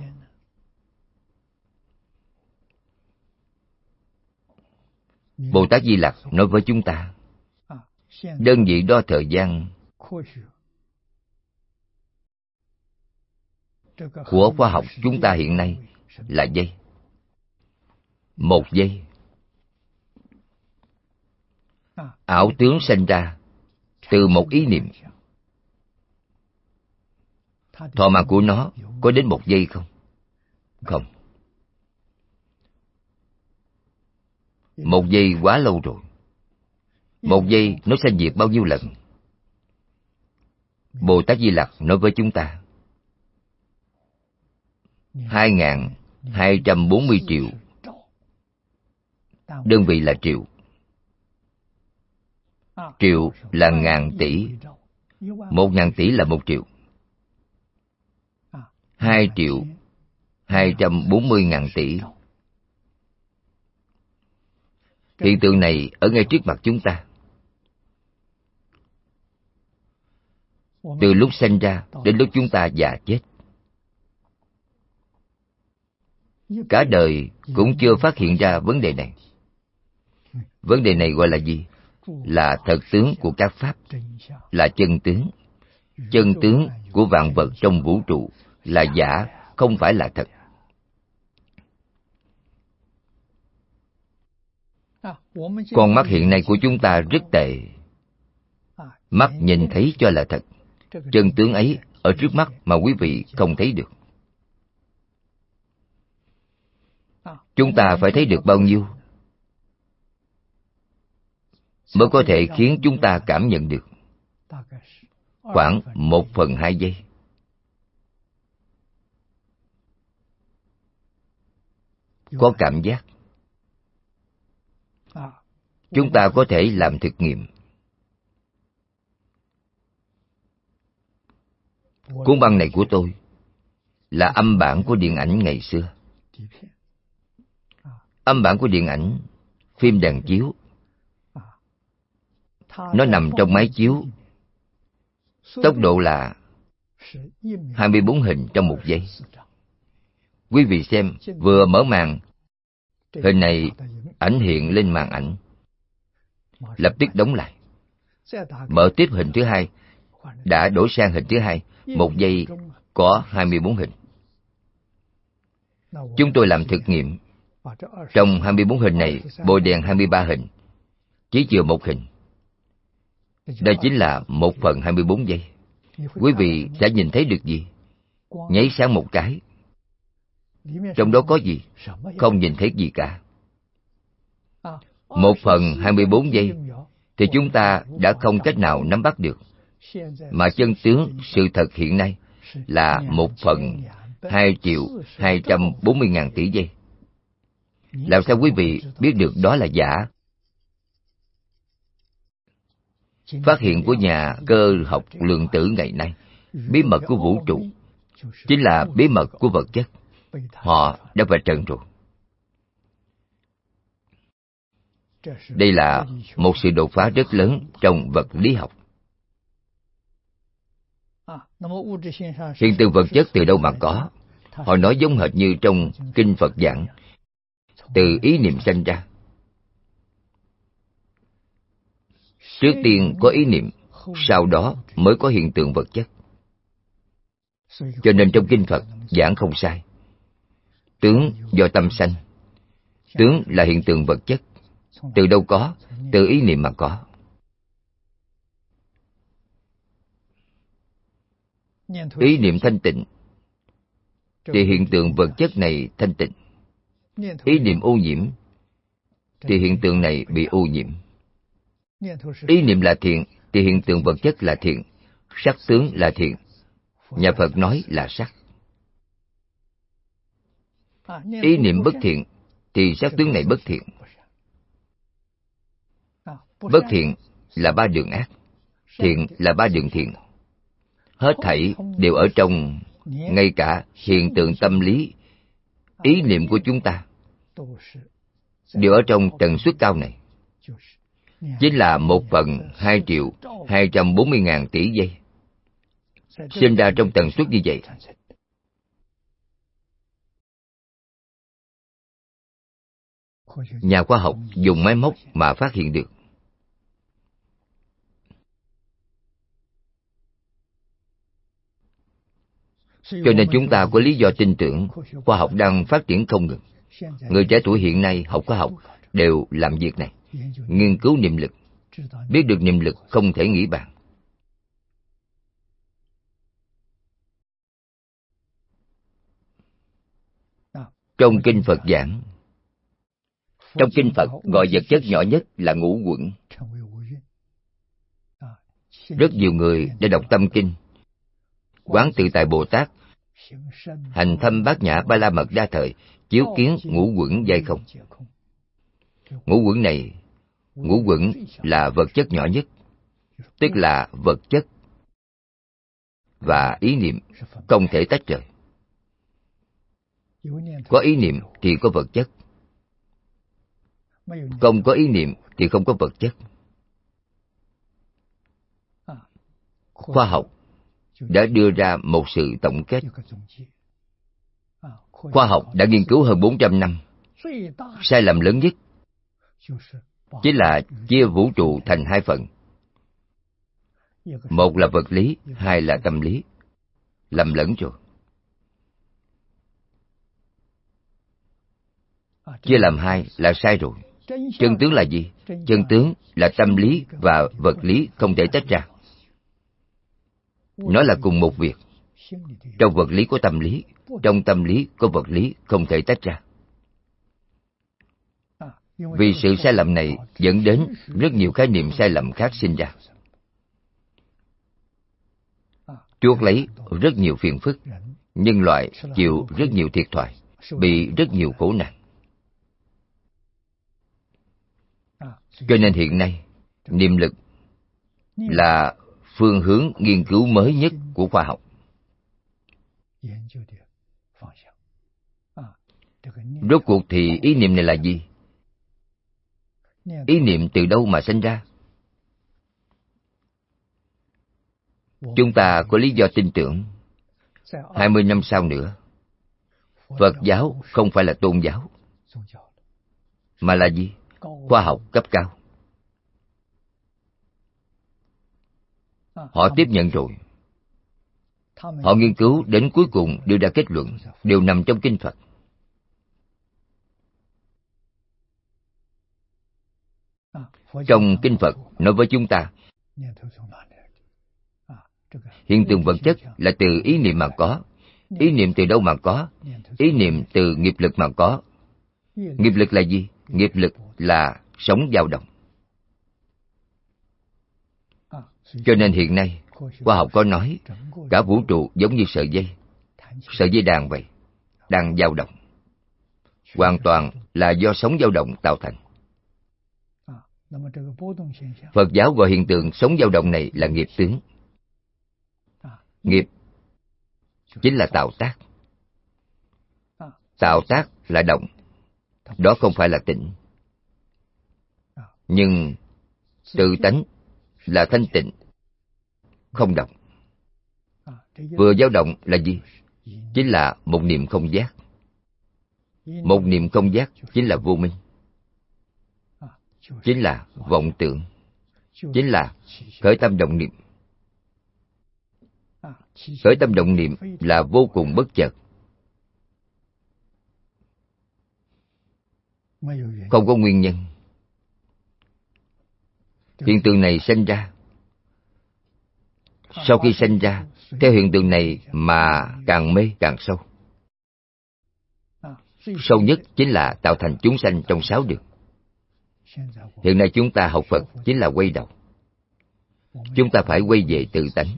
Bồ Tát Di Lặc nói với chúng ta, đơn vị đo thời gian của khoa học chúng ta hiện nay là giây. 1 giây. Ảo tướng sinh ra từ một ý niệm. Thọ mạng của nó có đến 1 giây không? Không. 1 giây quá lâu rồi. 1 giây nó sanh diệt bao nhiêu lần? Bồ Tát Di Lặc nói với chúng ta 2.240 triệu. Đơn vị là triệu. Triệu là ngàn tỷ. 1.000 tỷ là 1 triệu. 2.240.000 tỷ. Hiện tượng này ở ngay trước mặt chúng ta. Từ lúc sinh ra đến lúc chúng ta già chết, cả đời cũng chưa phát hiện ra vấn đề này. Vấn đề này gọi là gì? Là thật tướng của các pháp, là chân tướng. Chân tướng của vạn vật trong vũ trụ là giả, không phải là thật. Con mắt hiện nay của chúng ta rất tệ. Mắt nhìn thấy cho là thật. Chân tướng ấy ở trước mắt mà quý vị không thấy được. Chúng ta phải thấy được bao nhiêu mới có thể khiến chúng ta cảm nhận được? Khoảng 1/2 giây. Có cảm giác. Chúng ta có thể làm thực nghiệm. Cuốn băng này của tôi là âm bản của điện ảnh ngày xưa. Âm bản của điện ảnh, phim đèn chiếu. Nó nằm trong máy chiếu. Tốc độ là 24 hình trong 1 giây. Quý vị xem, vừa mở màn, hình này ảnh hiện lên màn ảnh, lập tức đóng lại. Mở tiếp hình thứ hai, đã đổi sang hình thứ hai. 1 giây có 24 hình. Chúng tôi làm thực nghiệm. Trong 24 hình này, bôi đèn 23 hình, chỉ chừa 1 hình. Đây chính là 1/24 giây. Quý vị sẽ nhìn thấy được gì? Nháy sáng một cái. Trong đó có gì? Không nhìn thấy gì cả. 1/24 giây thì chúng ta đã không cách nào nắm bắt được. Mà chân tướng sự thật hiện nay là 1/2.240.000 tỷ giây. Làm sao quý vị biết được đó là giả? Phát hiện của nhà cơ học lượng tử ngày nay, bí mật của vũ trụ, chính là bí mật của vật chất. Họ đã vạch trần rồi. Đây là một sự đột phá rất lớn trong vật lý học. Hiện tượng vật chất từ đâu mà có? Họ nói giống hệt như trong Kinh Phật giảng, từ ý niệm sanh ra. Trước tiên có ý niệm, sau đó mới có hiện tượng vật chất. Cho nên trong Kinh Phật giảng không sai. Tướng do tâm sanh. Tướng là hiện tượng vật chất. Từ đâu có? Từ ý niệm mà có. Ý niệm thanh tịnh thì hiện tượng vật chất này thanh tịnh. Ý niệm ô nhiễm thì hiện tượng này bị ô nhiễm. Ý niệm là thiện thì hiện tượng vật chất là thiện, sắc tướng là thiện. Nhà Phật nói là sắc. Ý niệm bất thiện thì sắc tướng này bất thiện. Bất thiện là ba đường ác, thiện là ba đường thiện. Hết thảy đều ở trong, ngay cả hiện tượng tâm lý, ý niệm của chúng ta đều ở trong tần suất cao này. Chính là 1/2.240.000 tỷ giây sinh ra trong tần suất như vậy. Nhà khoa học dùng máy móc mà phát hiện được. Cho nên chúng ta có lý do tin tưởng khoa học đang phát triển không ngừng. Người trẻ tuổi hiện nay học khoa học đều làm việc này, nghiên cứu niệm lực, biết được niệm lực không thể nghĩ bàn. Trong kinh Phật giảng, trong kinh Phật gọi vật chất nhỏ nhất là ngũ uẩn. Rất nhiều người đã đọc tâm kinh, Quán Tự Tại Bồ Tát hành thâm Bát Nhã Ba La Mật Đa Thời, chiếu kiến ngũ uẩn giai không. Ngũ uẩn này, ngũ uẩn là vật chất nhỏ nhất, tức là vật chất và ý niệm không thể tách rời. Có ý niệm thì có vật chất, không có ý niệm thì không có vật chất. Khoa học đã đưa ra một sự tổng kết. Khoa học đã nghiên cứu hơn 400 năm. Sai lầm lớn nhất chính là chia vũ trụ thành hai phần. Một là vật lý, hai là tâm lý. Lầm lẫn rồi. Chia làm hai là sai rồi. Chân tướng là gì? Chân tướng là tâm lý và vật lý không thể tách ra. Nó là cùng một việc. Trong vật lý có tâm lý, trong tâm lý có vật lý không thể tách ra. Vì sự sai lầm này dẫn đến rất nhiều khái niệm sai lầm khác sinh ra, chuốc lấy rất nhiều phiền phức, nhân loại chịu rất nhiều thiệt thòi, bị rất nhiều khổ nạn. Cho nên hiện nay, niệm lực là phương hướng nghiên cứu mới nhất của khoa học. Rốt cuộc thì ý niệm này là gì? Ý niệm từ đâu mà sinh ra? Chúng ta có lý do tin tưởng 20 năm sau nữa, Phật giáo không phải là tôn giáo, mà là gì? Khoa học cấp cao. Họ tiếp nhận rồi. Họ nghiên cứu đến cuối cùng đưa ra kết luận, đều nằm trong kinh Phật. Trong kinh Phật nói với chúng ta, hiện tượng vật chất là từ ý niệm mà có. Ý niệm từ đâu mà có? Ý niệm từ nghiệp lực mà có. Nghiệp lực là gì? Nghiệp lực là sống dao động. Cho nên hiện nay, khoa học có nói, cả vũ trụ giống như sợi dây đàn vậy, đang dao động. Hoàn toàn là do sóng dao động tạo thành. Phật giáo gọi hiện tượng sóng dao động này là nghiệp tướng. Nghiệp chính là tạo tác. Tạo tác là động, đó không phải là tịnh. Nhưng tự tánh là thanh tịnh, không động. Vừa dao động là gì? Chính là một niệm không giác. Một niệm không giác chính là vô minh, chính là vọng tưởng, chính là khởi tâm động niệm. Khởi tâm động niệm là vô cùng bất chợt, không có nguyên nhân. Hiện tượng này sinh ra. Sau khi sinh ra, theo hiện tượng này mà càng mê càng sâu. Sâu nhất chính là tạo thành chúng sanh trong 6 đường. Hiện nay chúng ta học Phật chính là quay đầu. chúng ta phải quay về tự tánh.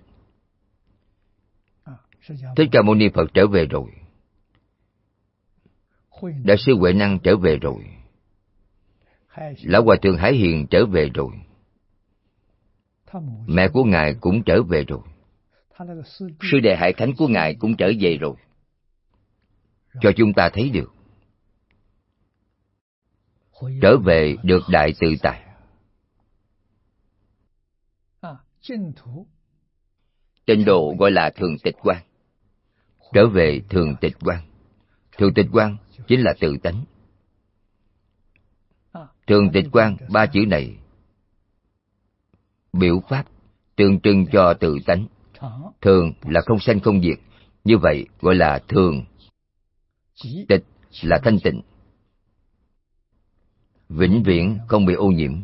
Thích Ca Mâu Ni Phật trở về rồi, Đại sư Huệ Năng trở về rồi, Lão Hòa Thượng Hải Hiền trở về rồi, mẹ của Ngài cũng trở về rồi, sư đệ Hải Thánh của Ngài cũng trở về rồi, cho chúng ta thấy được trở về được đại tự tại. Tịnh độ gọi là thường tịch quan, trở về thường tịch quan. Thường tịch quan chính là tự tánh. Thường tịch quan, ba chữ này biểu pháp tượng trưng cho tự tánh. Thường là không sanh không diệt, như vậy gọi là thường. Tịch là thanh tịnh, vĩnh viễn không bị ô nhiễm,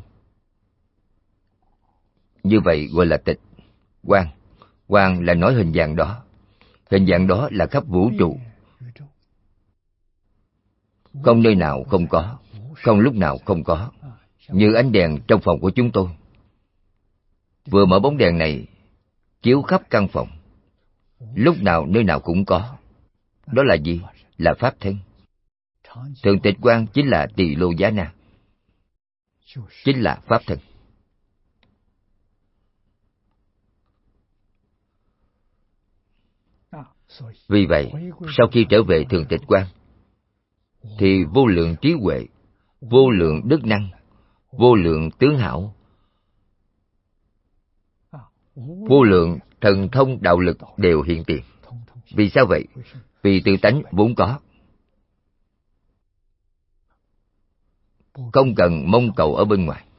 như vậy gọi là tịch. Quang, quang là nói hình dạng đó. Hình dạng đó là khắp vũ trụ, không nơi nào không có, không lúc nào không có. Như ánh đèn trong phòng của chúng tôi, vừa mở bóng đèn này chiếu khắp căn phòng, lúc nào nơi nào cũng có. Đó là gì? Là pháp thân. Thường tịch quan chính là Tỳ Lô Giá Na, chính là pháp thân. Vì vậy, sau khi trở về thường tịch quan, thì vô lượng trí huệ, vô lượng đức năng, vô lượng tướng hảo, vô lượng thần thông đạo lực đều hiện tiền. Vì sao vậy? Vì tự tánh vốn có, không cần mong cầu ở bên ngoài.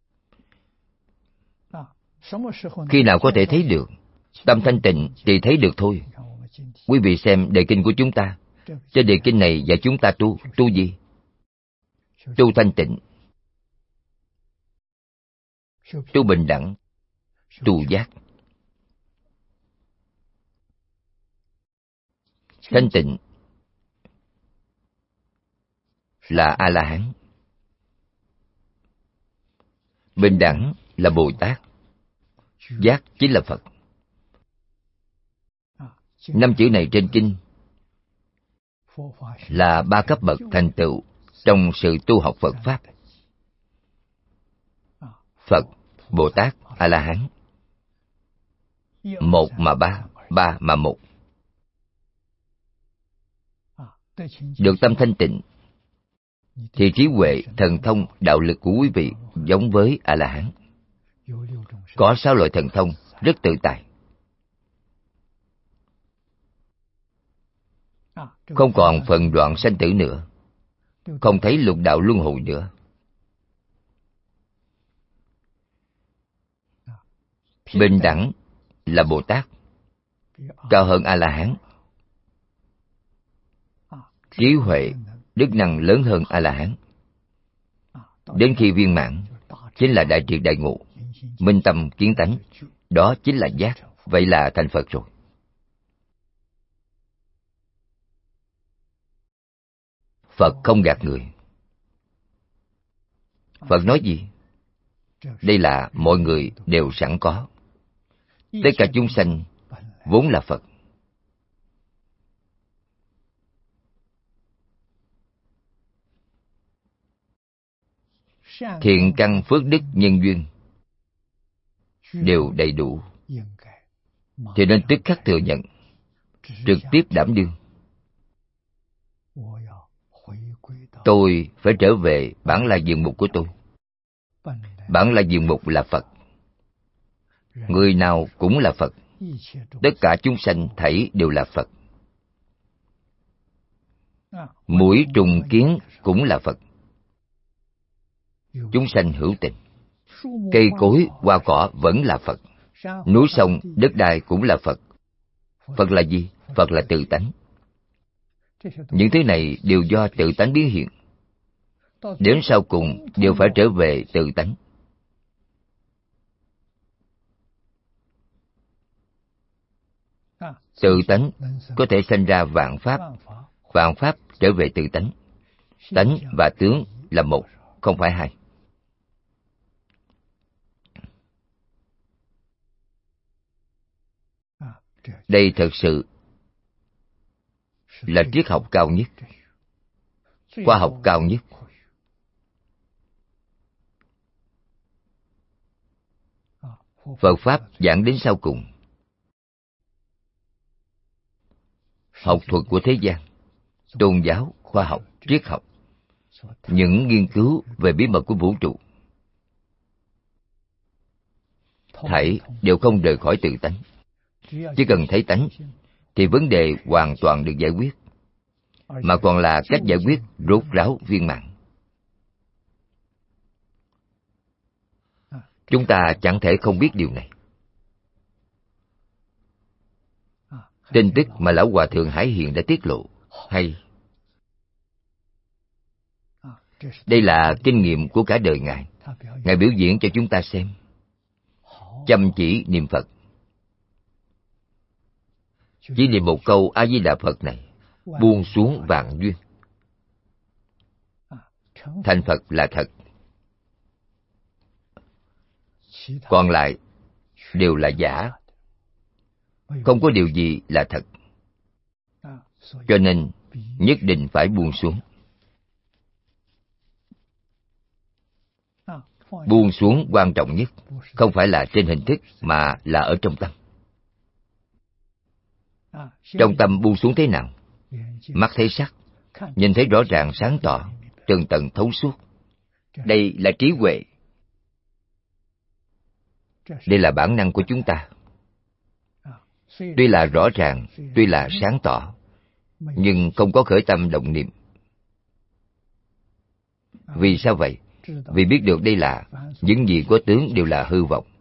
Khi nào có thể thấy được? Tâm thanh tịnh thì thấy được thôi. Quý vị xem đề kinh của chúng ta. Trên đề kinh này dạy chúng ta tu gì? Tu thanh tịnh, tu bình đẳng, tu giác. Thanh tịnh là A-la-hán, bình đẳng là Bồ Tát, giác chính là Phật. 5 chữ này trên kinh là 3 cấp bậc thành tựu trong sự tu học Phật Pháp. Phật, Bồ Tát, A-la-hán. 1 mà 3, 3 mà 1. Được tâm thanh tịnh thì trí huệ, thần thông, đạo lực của quý vị giống với A-la-hán. Có 6 loại thần thông, rất tự tại. Không còn phần đoạn sanh tử nữa, không thấy lục đạo luân hồi nữa. Bình đẳng là Bồ Tát, cao hơn A-la-hán. Trí huệ, đức năng lớn hơn A-la-hán. Đến khi viên mãn, chính là đại triệt đại ngộ, minh tâm kiến tánh, đó chính là giác. Vậy là thành Phật rồi. Phật không gạt người. Phật nói gì? Đây là mọi người đều sẵn có. Tất cả chúng sanh vốn là Phật. Thiện căn phước đức nhân duyên đều đầy đủ, cho nên tức khắc thừa nhận, trực tiếp đảm đương. Tôi phải trở về bản lai diện mục của tôi. Bản lai diện mục là Phật. Người nào cũng là Phật. Tất cả chúng sanh thảy đều là Phật. Muỗi trùng kiến cũng là Phật. Chúng sanh hữu tình. Cây cối, hoa cỏ vẫn là Phật. Núi sông, đất đai cũng là Phật. Phật là gì? Phật là tự tánh. Những thứ này đều do tự tánh biến hiện. Đến sau cùng đều phải trở về tự tánh. Tự tánh có thể sanh ra vạn pháp, vạn pháp trở về tự tánh. Tánh và tướng là một, không phải hai. Đây thật sự là triết học cao nhất, khoa học cao nhất. Phật Pháp giảng đến sau cùng, học thuật của thế gian, tôn giáo, khoa học, triết học, những nghiên cứu về bí mật của vũ trụ, thảy đều không rời khỏi tự tánh. Chỉ cần thấy tánh thì vấn đề hoàn toàn được giải quyết, mà còn là cách giải quyết rốt ráo viên mãn. Chúng ta chẳng thể không biết điều này. Tin tức mà Lão Hòa Thượng Hải Hiền đã tiết lộ hay. Đây là kinh nghiệm của cả đời Ngài. Ngài biểu diễn cho chúng ta xem. Chăm chỉ niệm Phật. Chỉ niệm một câu A Di Đà Phật này, buông xuống vạn duyên. Thành Phật là thật. Còn lại đều là giả. Không có điều gì là thật. Cho nên nhất định phải buông xuống. Buông xuống quan trọng nhất không phải là trên hình thức mà là ở trong tâm. Trong tâm buông xuống thế nào? Mắt thấy sắc, nhìn thấy rõ ràng sáng tỏ, tường tận thấu suốt. Đây là trí huệ. Đây là bản năng của chúng ta. Tuy là rõ ràng, tuy là sáng tỏ, nhưng không có khởi tâm động niệm. Vì sao vậy? Vì biết được đây là những gì có tướng đều là hư vọng.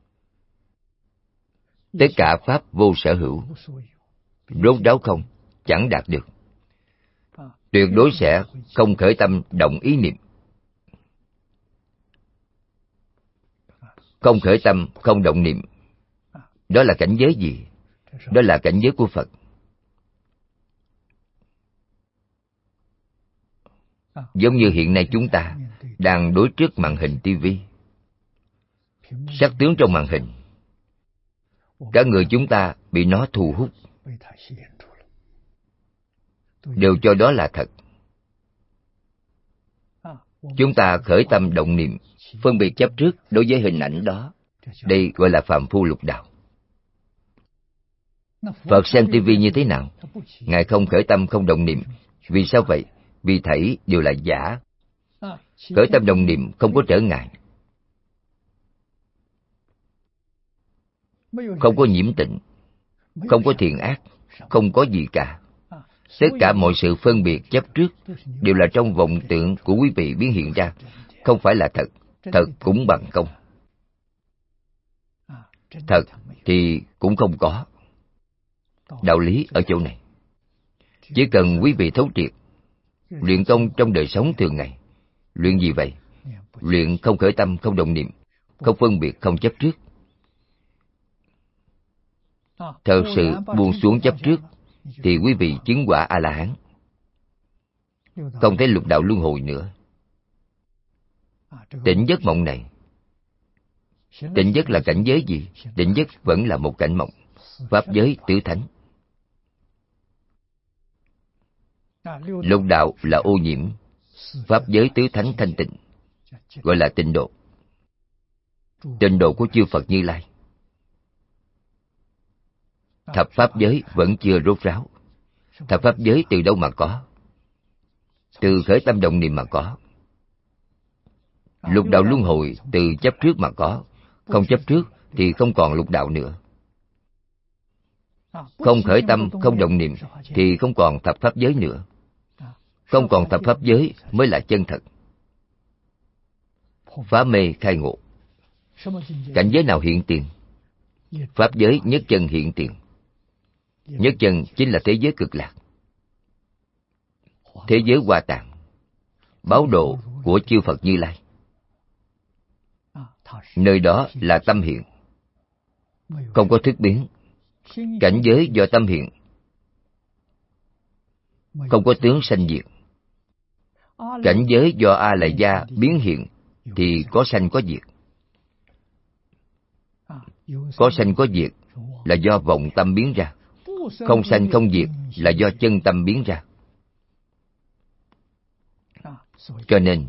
Tất cả pháp vô sở hữu, rốt ráo không, chẳng đạt được. Tuyệt đối sẽ không khởi tâm động ý niệm. Không khởi tâm, không động niệm. Đó là cảnh giới gì? Đó là cảnh giới của Phật. Giống như hiện nay chúng ta đang đối trước màn hình tivi. Sắc tướng trong màn hình, cả người chúng ta bị nó thu hút, đều cho đó là thật. Chúng ta khởi tâm động niệm, phân biệt chấp trước đối với hình ảnh đó. Đây gọi là phàm phu lục đạo. Phật xem tivi như thế nào? Ngài không khởi tâm, không động niệm. Vì sao vậy? Vì thảy đều là giả. Khởi tâm động niệm không có trở ngại. Không có nhiễm tịnh, không có thiện ác, không có gì cả. Tất cả mọi sự phân biệt chấp trước đều là trong vọng tưởng của quý vị biến hiện ra, không phải là thật. Thật cũng bằng không. Thật thì cũng không có. Đạo lý ở chỗ này. Chỉ cần quý vị thấu triệt, luyện công trong đời sống thường ngày. Luyện gì vậy? Luyện không khởi tâm, không động niệm, không phân biệt, không chấp trước. Thật sự buông xuống chấp trước thì quý vị chứng quả A-la-hán, không thấy lục đạo luân hồi nữa. Tỉnh giấc mộng này, tỉnh giấc là cảnh giới gì? Tỉnh giấc vẫn là một cảnh mộng. Pháp giới tứ thánh. Lục đạo là ô nhiễm, pháp giới tứ thánh thanh tịnh, gọi là tịnh độ. Tịnh độ của chư Phật Như Lai. Thập pháp giới vẫn chưa rốt ráo. Thập pháp giới từ đâu mà có? Từ khởi tâm động niệm mà có. Lục đạo luân hồi từ chấp trước mà có. Không chấp trước thì không còn lục đạo nữa. Không khởi tâm, không động niệm thì không còn thập pháp giới nữa. Không còn thập pháp giới mới là chân thật. Phá mê khai ngộ. Cảnh giới nào hiện tiền? Pháp giới nhất chân hiện tiền. Nhất chân chính là thế giới cực lạc. Thế giới Hoa Tạng, báo độ của chư Phật Như Lai. Nơi đó là tâm hiện, không có thức biến. Cảnh giới do tâm hiện, không có tướng sanh diệt. Cảnh giới do A La Gia biến hiện thì có sanh có diệt. Có sanh có diệt là do vọng tâm biến ra. Không sanh không diệt là do chân tâm biến ra. Cho nên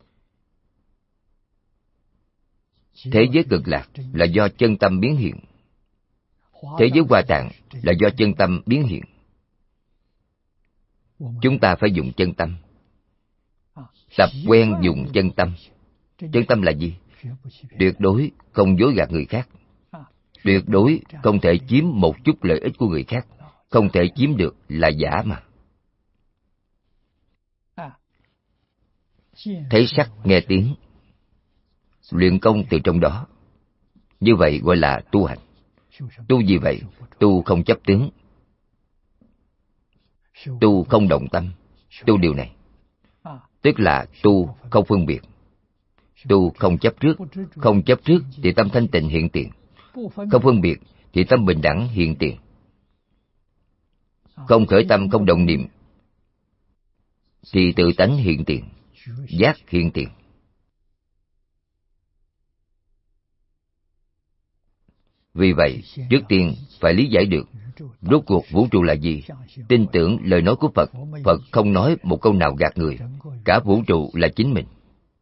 thế giới cực lạc là do chân tâm biến hiện. Thế giới Hoa Tạng là do chân tâm biến hiện. Chúng ta phải dùng chân tâm. Tập quen dùng chân tâm. Chân tâm là gì? Tuyệt đối không dối gạt người khác. Tuyệt đối không thể chiếm một chút lợi ích của người khác. Không thể chiếm được là giả mà. Thấy sắc nghe tiếng, luyện công từ trong đó. Như vậy gọi là tu hành. Tu gì vậy? Tu không chấp tướng. Tu không động tâm. Tu điều này tức là tu không phân biệt. Tu không chấp trước. Không chấp trước thì tâm thanh tịnh hiện tiền. Không phân biệt thì tâm bình đẳng hiện tiền. Không khởi tâm, không động niệm thì tự tánh hiện tiền, giác hiện tiền. Vì vậy, trước tiên phải lý giải được rốt cuộc vũ trụ là gì. Tin tưởng lời nói của Phật. Phật không nói một câu nào gạt người. Cả vũ trụ là chính mình.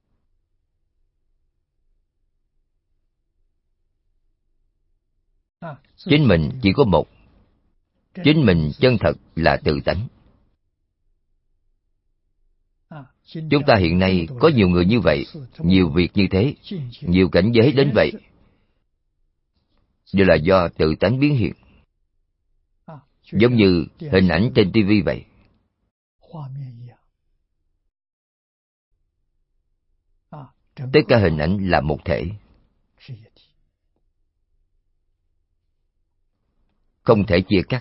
Chính mình chỉ có một. Chính mình chân thật là tự tánh. Chúng ta hiện nay có nhiều người như vậy, nhiều việc như thế, nhiều cảnh giới đến vậy, đều là do tự tánh biến hiện. Giống như hình ảnh trên TV vậy. Tất cả hình ảnh là một thể, không thể chia cắt.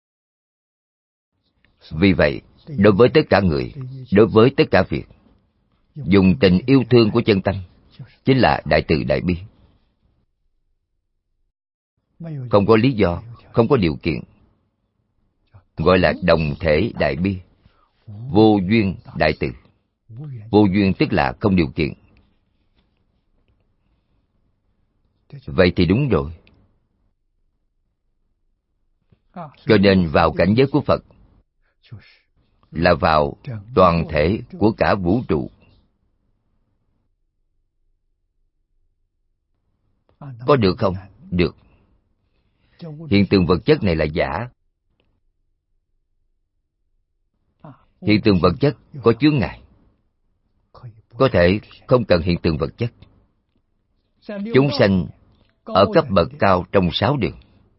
Vì vậy, đối với tất cả người, đối với tất cả việc, dùng tình yêu thương của chân tâm, chính là đại từ đại bi. Không có lý do, không có điều kiện, gọi là đồng thể đại bi. Vô duyên đại từ. Vô duyên tức là không điều kiện. Vậy thì đúng rồi. Cho nên vào cảnh giới của Phật là vào toàn thể của cả vũ trụ. Có được không? Được. Hiện tượng vật chất này là giả. Hiện tượng vật chất có chướng ngại. Có thể không cần hiện tượng vật chất. Chúng sanh ở cấp bậc cao trong 6 đường.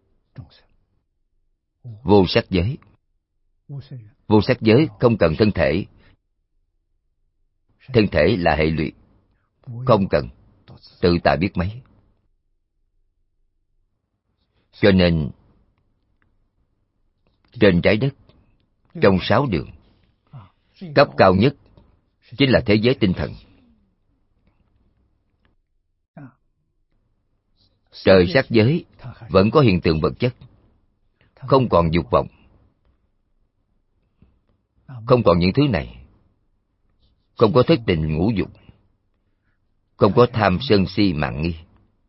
Vô sắc giới. Vô sắc giới không cần thân thể. Thân thể là hệ lụy. Không cần. Tự ta biết mấy. Cho nên trên trái đất, trong 6 đường, cấp cao nhất chính là thế giới tinh thần. Trời sắc giới vẫn có hiện tượng vật chất, không còn dục vọng, không còn những thứ này, không có thất tình ngũ dục, không có tham sân si mạn nghi.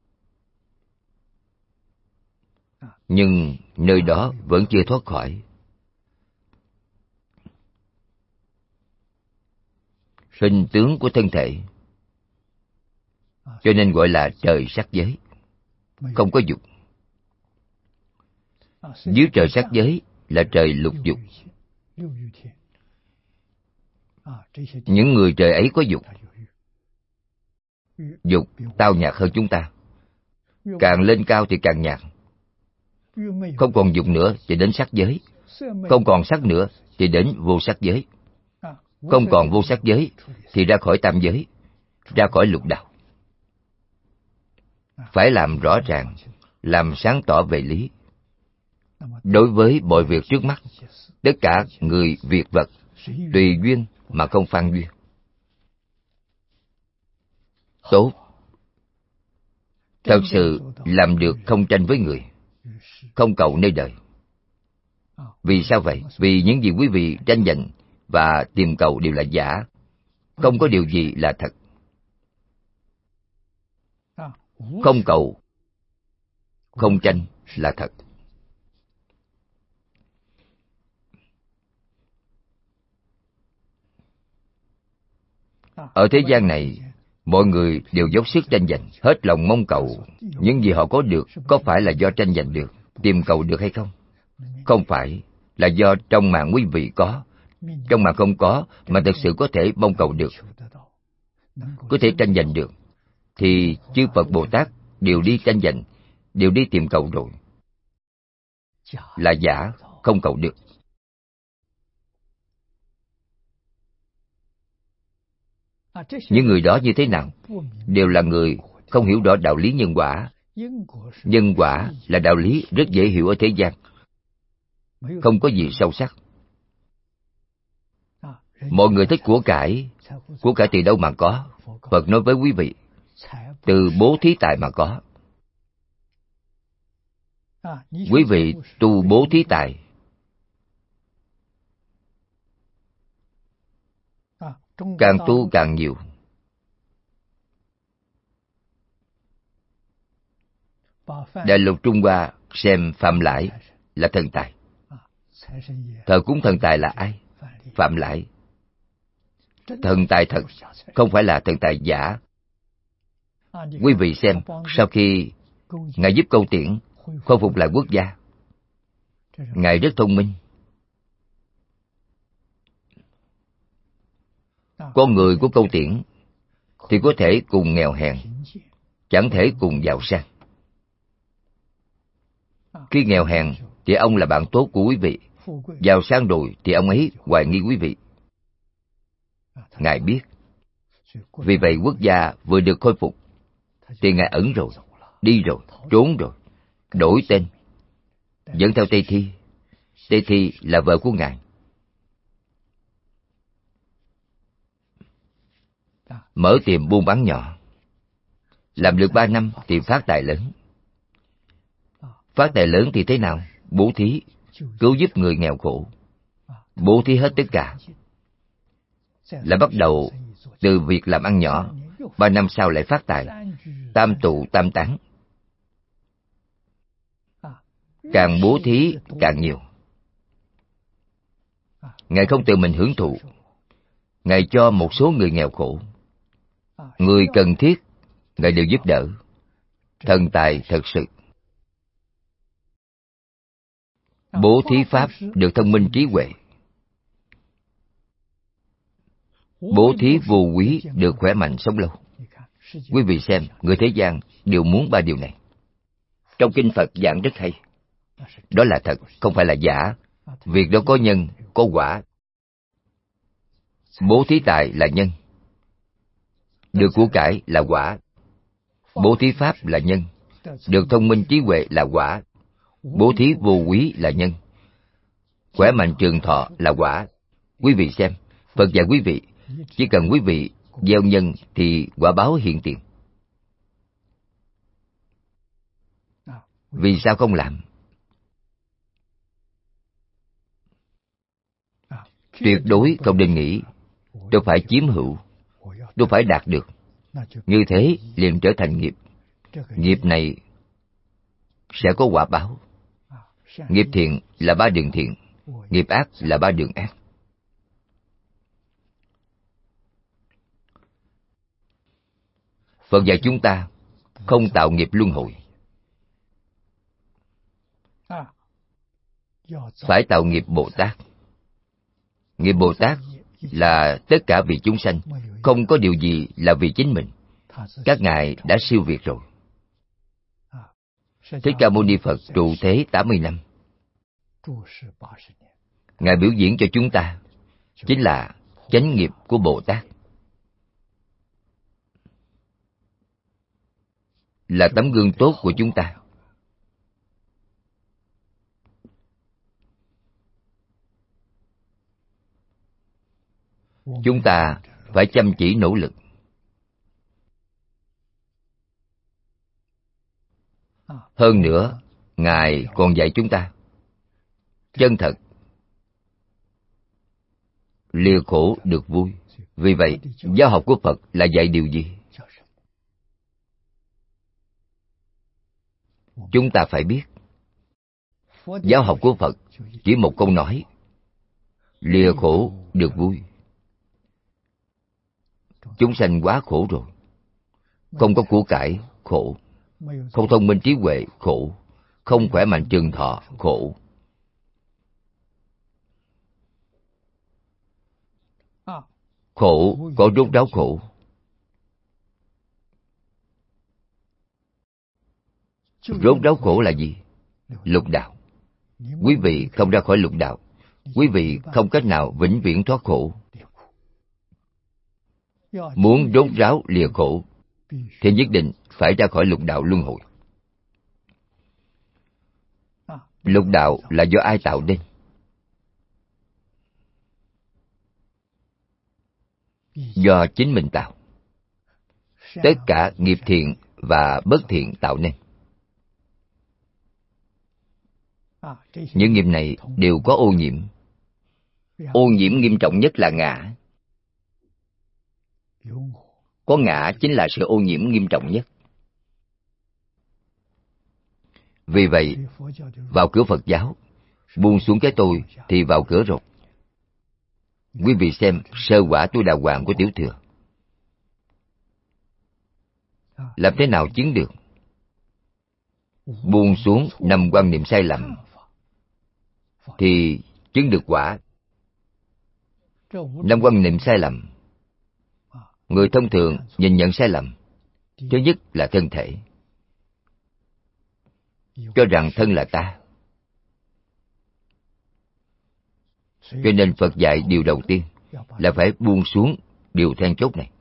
Nhưng nơi đó vẫn chưa thoát khỏi. Hình tướng của thân thể, cho nên gọi là trời sắc giới, không có dục. Dưới trời sắc giới là trời lục dục. Những người trời ấy có dục. Dục tao nhạt hơn chúng ta. Càng lên cao thì càng nhạt. Không còn dục nữa thì đến sắc giới. Không còn sắc nữa thì đến vô sắc giới. Không còn vô sắc giới thì ra khỏi tam giới, ra khỏi lục đạo. Phải làm rõ ràng, làm sáng tỏ về lý. Đối với mọi việc trước mắt, tất cả người việc vật tùy duyên mà không phan duyên. Tốt. Thật sự làm được không tranh với người, không cầu nơi đời. Vì sao vậy? Vì những gì quý vị tranh giành và tìm cầu đều là giả. Không có điều gì là thật. Không cầu, không tranh, là thật. Ở thế gian này, mọi người đều dốc sức tranh giành, hết lòng mong cầu. Những gì họ có được có phải là do tranh giành được, tìm cầu được hay không? Không phải, là do trong mạng quý vị có, trong mạng không có mà thực sự có thể mong cầu được, có thể tranh giành được, thì chư Phật Bồ Tát đều đi tranh giành, đều đi tìm cầu rồi. Là giả, không cầu được. Những người đó như thế nào? Đều là người không hiểu rõ đạo lý nhân quả. Nhân quả là đạo lý rất dễ hiểu ở thế gian, không có gì sâu sắc. Mọi người thích của cải từ đâu mà có? Phật nói với quý vị, từ bố thí tài mà có. Quý vị tu bố thí tài, càng tu càng nhiều. Đại lục Trung Hoa xem Phạm Lãi là thần tài. Thờ cúng thần tài là ai? Phạm Lãi. Thần tài thật, không phải là thần tài giả. Quý vị xem, sau khi Ngài giúp Câu Tiễn khôi phục lại quốc gia, Ngài rất thông minh. Con người của Câu Tiễn thì có thể cùng nghèo hèn, chẳng thể cùng giàu sang. Khi nghèo hèn thì ông là bạn tốt của quý vị, giàu sang rồi thì ông ấy hoài nghi quý vị. Ngài biết. Vì vậy quốc gia vừa được khôi phục thì Ngài ẩn rồi, đi rồi, trốn rồi, đổi tên, dẫn theo Tây Thi. Tây Thi là vợ của Ngài. Mở tiệm buôn bán nhỏ, làm được 3 năm thì phát tài lớn. Phát tài lớn thì thế nào? Bố thí, cứu giúp người nghèo khổ. Bố thí hết tất cả. Là bắt đầu từ việc làm ăn nhỏ, 3 năm sau lại phát tài, tam tụ tam tán. Càng bố thí càng nhiều. Ngài không tự mình hưởng thụ, Ngài cho một số người nghèo khổ, người cần thiết, Ngài đều giúp đỡ. Thần tài thật sự. Bố thí pháp được thông minh trí huệ. Bố thí vô quý được khỏe mạnh sống lâu. Quý vị xem, người thế gian đều muốn 3 điều này. Trong kinh Phật giảng rất hay. Đó là thật, không phải là giả. Việc đó có nhân, có quả. Bố thí tài là nhân, được của cải là quả. Bố thí pháp là nhân, được thông minh trí huệ là quả. Bố thí vô quý là nhân, khỏe mạnh trường thọ là quả. Quý vị xem, Phật dạy quý vị, chỉ cần quý vị gieo nhân thì quả báo hiện tiền. Vì sao không làm? Tuyệt đối không nên nghĩ tôi phải chiếm hữu, tôi phải đạt được. Như thế liền trở thành nghiệp. Nghiệp này sẽ có quả báo. Nghiệp thiện là 3 đường thiện, nghiệp ác là 3 đường ác. Phật dạy chúng ta không tạo nghiệp luân hồi, phải tạo nghiệp Bồ Tát. Nghiệp Bồ Tát là tất cả vì chúng sanh, không có điều gì là vì chính mình. Các ngài đã siêu việt rồi. Thích Ca Mâu Ni Phật trụ thế 80 năm. Ngài biểu diễn cho chúng ta chính là chánh nghiệp của Bồ Tát, là tấm gương tốt của chúng ta. Chúng ta phải chăm chỉ nỗ lực. Hơn nữa, Ngài còn dạy chúng ta chân thật, lìa khổ được vui. Vì vậy, giáo học của Phật là dạy điều gì? Chúng ta phải biết. Giáo học của Phật chỉ một câu nói: lìa khổ được vui. Chúng sanh quá khổ rồi. Không có của cải, khổ. Không thông minh trí huệ, khổ. Không khỏe mạnh trường thọ, khổ. Khổ có rốt ráo khổ. Rốt ráo khổ là gì? Lục đạo. Quý vị không ra khỏi lục đạo, quý vị không cách nào vĩnh viễn thoát khổ. Muốn rốt ráo lìa khổ thì nhất định phải ra khỏi lục đạo luân hồi. Lục đạo là do ai tạo nên? Do chính mình tạo. Tất cả nghiệp thiện và bất thiện tạo nên. Những nghiệp này đều có ô nhiễm. Ô nhiễm nghiêm trọng nhất là ngã. Có ngã chính là sự ô nhiễm nghiêm trọng nhất. Vì vậy, vào cửa Phật giáo, buông xuống cái tôi thì vào cửa rồi. Quý vị xem sơ quả Tu Đà Hoàng của Tiểu Thừa. Làm thế nào chứng được? Buông xuống 5 quan niệm sai lầm thì chứng được quả. 5 quan niệm sai lầm, người thông thường nhìn nhận sai lầm. Thứ nhất là thân thể, cho rằng thân là ta. Cho nên Phật dạy điều đầu tiên là phải buông xuống điều then chốt này.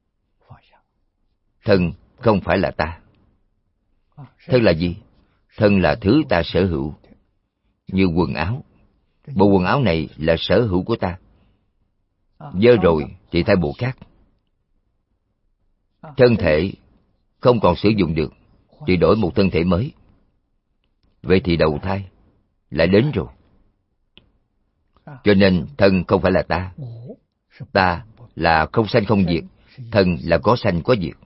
Thân không phải là ta. Thân là gì? Thân là thứ ta sở hữu. Như quần áo. Bộ quần áo này là sở hữu của ta. Dơ rồi thì thay bộ khác. Thân thể không còn sử dụng được thì đổi một thân thể mới. Vậy thì đầu thai lại đến rồi. Cho nên thân không phải là ta. Ta là không sanh không diệt. Thân là có sanh có diệt.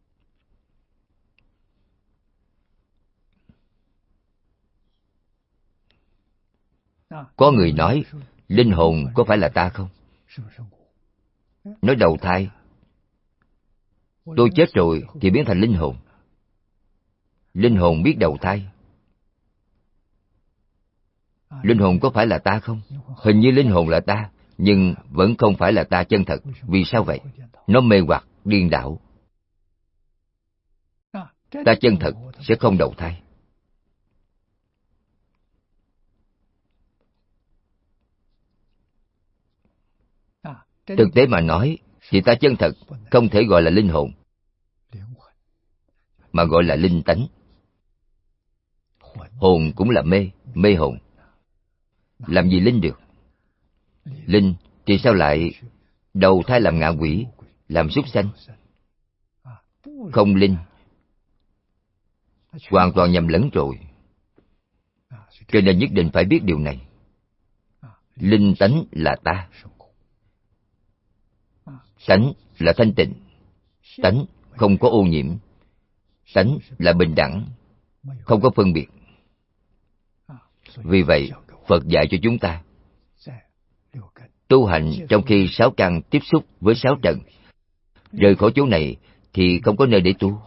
Có người nói linh hồn có phải là ta không? Nói đầu thai, tôi chết rồi thì biến thành linh hồn. Linh hồn biết đầu thai. Linh hồn có phải là ta không? Hình như linh hồn là ta, nhưng vẫn không phải là ta chân thật. Vì sao vậy? Nó mê hoặc, điên đảo. Ta chân thật sẽ không đầu thai. Thực tế mà nói, thì ta chân thật không thể gọi là linh hồn, mà gọi là linh tánh. Hồn cũng là mê, mê hồn. Làm gì linh được? Linh thì sao lại đầu thai làm ngạ quỷ, làm súc sanh? Không linh, hoàn toàn nhầm lẫn rồi. Cho nên nhất định phải biết điều này. Linh tánh là ta. Tánh là thanh tịnh. Tánh không có ô nhiễm. Tánh là bình đẳng, không có phân biệt. Vì vậy, Phật dạy cho chúng ta tu hành trong khi 6 căn tiếp xúc với 6 trần. Rời khỏi chỗ này thì không có nơi để tu.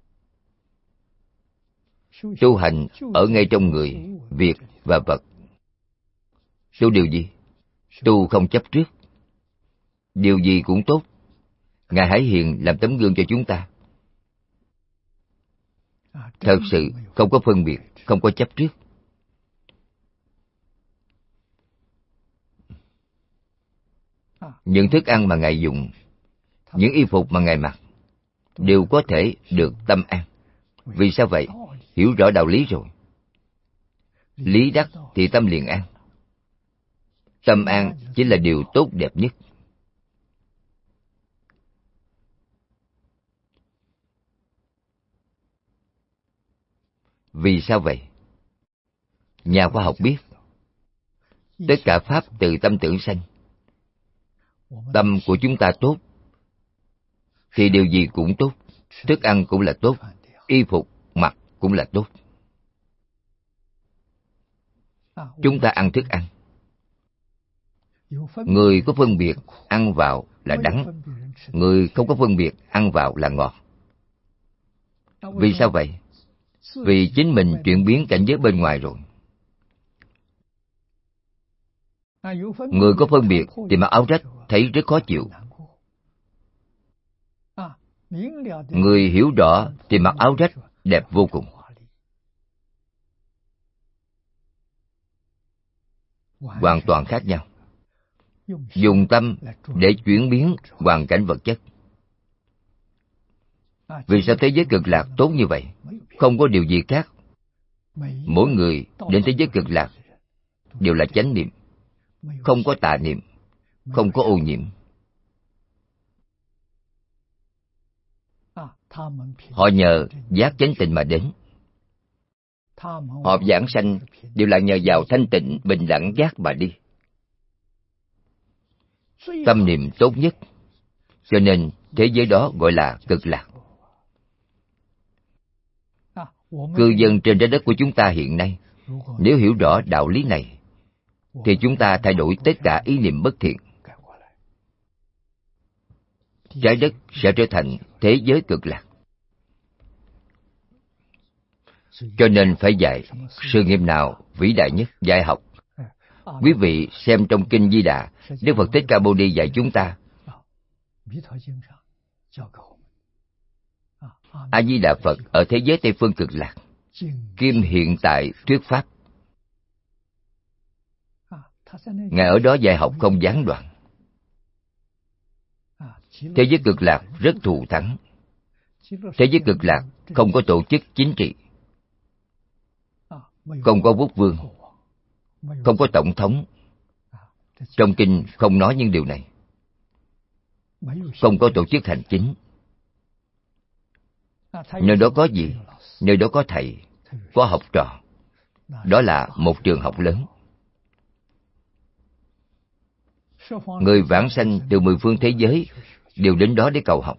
Tu hành ở ngay trong người, việc và vật. Tu điều gì? Tu không chấp trước. Điều gì cũng tốt. Ngài Hải Hiền làm tấm gương cho chúng ta. Thật sự không có phân biệt, không có chấp trước. Những thức ăn mà Ngài dùng, những y phục mà Ngài mặc, đều có thể được tâm an. Vì sao vậy? Hiểu rõ đạo lý rồi. Lý đắc thì tâm liền an. Tâm an chính là điều tốt đẹp nhất. Vì sao vậy? Nhà khoa học biết, tất cả pháp từ tâm tưởng sanh. Tâm của chúng ta tốt, thì điều gì cũng tốt. Thức ăn cũng là tốt, y phục mặc cũng là tốt. Chúng ta ăn thức ăn. Người có phân biệt ăn vào là đắng, người không có phân biệt ăn vào là ngọt. Vì sao vậy? Vì chính mình chuyển biến cảnh giới bên ngoài rồi. Người có phân biệt thì mặc áo rách thấy rất khó chịu. Người hiểu rõ thì mặc áo rách đẹp vô cùng. Hoàn toàn khác nhau. Dùng tâm để chuyển biến hoàn cảnh vật chất. Vì sao thế giới cực lạc tốt như vậy? Không có điều gì khác. Mỗi người đến thế giới cực lạc đều là chánh niệm, không có tà niệm, không có ô nhiễm. Họ nhờ giác chánh tịnh mà đến. Họ giảng sanh đều là nhờ vào thanh tịnh bình đẳng giác mà đi. Tâm niệm tốt nhất, cho nên thế giới đó gọi là cực lạc. Cư dân trên trái đất của chúng ta hiện nay, nếu hiểu rõ đạo lý này, thì chúng ta thay đổi tất cả ý niệm bất thiện. Trái đất sẽ trở thành thế giới cực lạc. Cho nên phải dạy sự nghiệp nào vĩ đại nhất, dạy học. Quý vị xem trong Kinh Di Đà, Đức Phật Thích Ca Mâu Ni dạy chúng ta. A Di Đà Phật ở thế giới Tây phương cực lạc, kim hiện tại thuyết pháp. Ngài ở đó dạy học không gián đoạn. Thế giới cực lạc rất thù thắng. Thế giới cực lạc không có tổ chức chính trị, không có quốc vương, không có tổng thống. Trong kinh không nói những điều này. Không có tổ chức hành chính. Nơi đó có gì? Nơi đó có thầy, có học trò. Đó là một trường học lớn. Người vãng sanh từ mười phương thế giới đều đến đó để cầu học.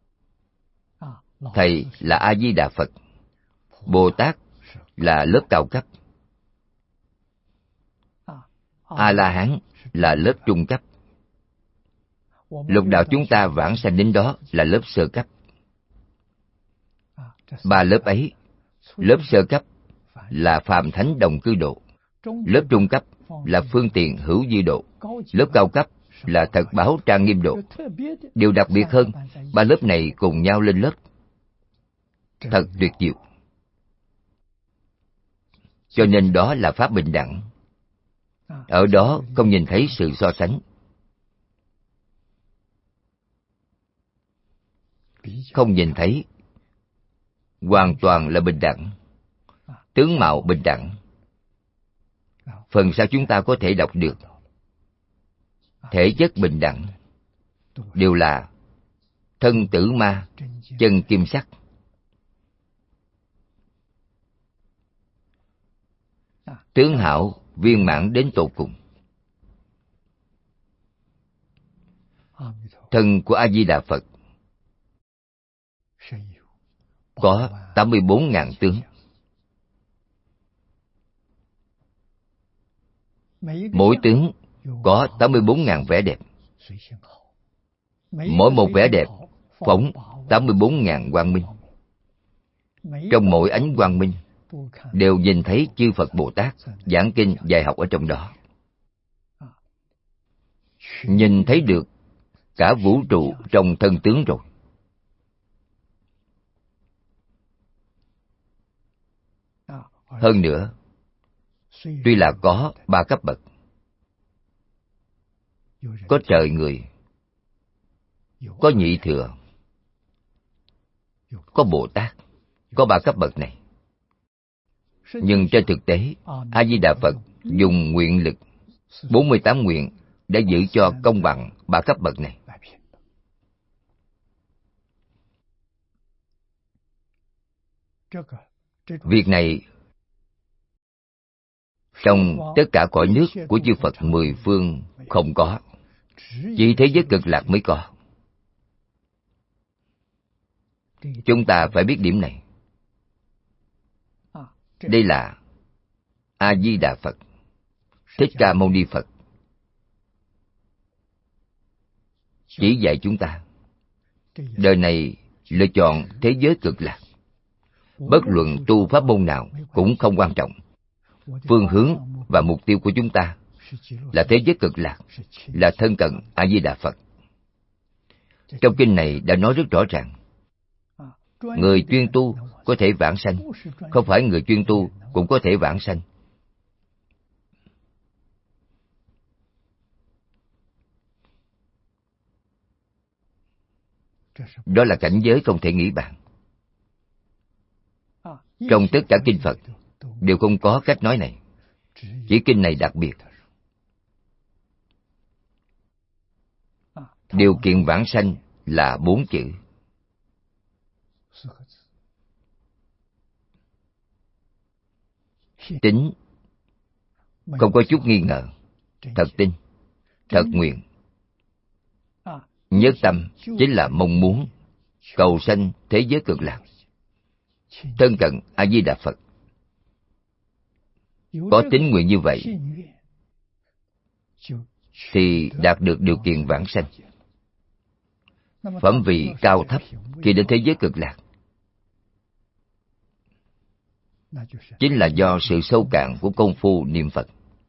Thầy là A Di Đà Phật, Bồ Tát là lớp cao cấp, A La Hán là lớp trung cấp. Lục đạo chúng ta vãng sanh đến đó là lớp sơ cấp. Ba lớp ấy, lớp sơ cấp là phàm thánh đồng cư độ, lớp trung cấp là phương tiện hữu dư độ, lớp cao cấp là thật báo trang nghiêm độ. Điều đặc biệt hơn, ba lớp này cùng nhau lên lớp. Thật tuyệt diệu. Cho nên đó là pháp bình đẳng. Ở đó không nhìn thấy sự so sánh. Không nhìn thấy. Hoàn toàn là bình đẳng. Tướng mạo bình đẳng. Phần sau chúng ta có thể đọc được. Thể chất bình đẳng. Đều là thân tử ma, chân kim sắc. Tướng hảo viên mãn đến tột cùng. Thân của A Di Đà Phật có 84.000 tướng. Mỗi tướng có 84.000 vẻ đẹp. Mỗi một vẻ đẹp phóng 84.000 quang minh. Trong mỗi ánh quang minh đều nhìn thấy chư Phật Bồ Tát giảng kinh dạy học ở trong đó. Nhìn thấy được cả vũ trụ trong thân tướng rồi. Hơn nữa, tuy là có ba cấp bậc, có trời người, có nhị thừa, có Bồ Tát, có ba cấp bậc này. Nhưng trên thực tế, A Di Đà Phật dùng nguyện lực 48 nguyện để giữ cho công bằng ba cấp bậc này. Việc này trong tất cả cõi nước của chư Phật mười phương không có, chỉ thế giới cực lạc mới có. Chúng ta phải biết điểm này. Đây là A Di Đà Phật. Thích Ca Mâu Ni Phật chỉ dạy chúng ta đời này lựa chọn thế giới cực lạc. Bất luận tu pháp môn nào cũng không quan trọng. Phương hướng và mục tiêu của chúng ta là thế giới cực lạc, là thân cận A Di Đà Phật. Trong kinh này đã nói rất rõ ràng, người chuyên tu có thể vãng sanh, không phải người chuyên tu cũng có thể vãng sanh. Đó là cảnh giới không thể nghĩ bàn. Trong tất cả kinh Phật đều không có cách nói này, chỉ kinh này đặc biệt. Điều kiện vãng sanh là 4 chữ. Tín, không có chút nghi ngờ, thật tin, thật nguyện. Nhất tâm chính là mong muốn cầu sanh thế giới cực lạc, thân cận A Di Đà Phật. Có tín nguyện như vậy thì đạt được điều kiện vãng sanh. Phẩm vị cao thấp khi đến thế giới cực lạc chính là do sự sâu cạn của công phu niệm Phật.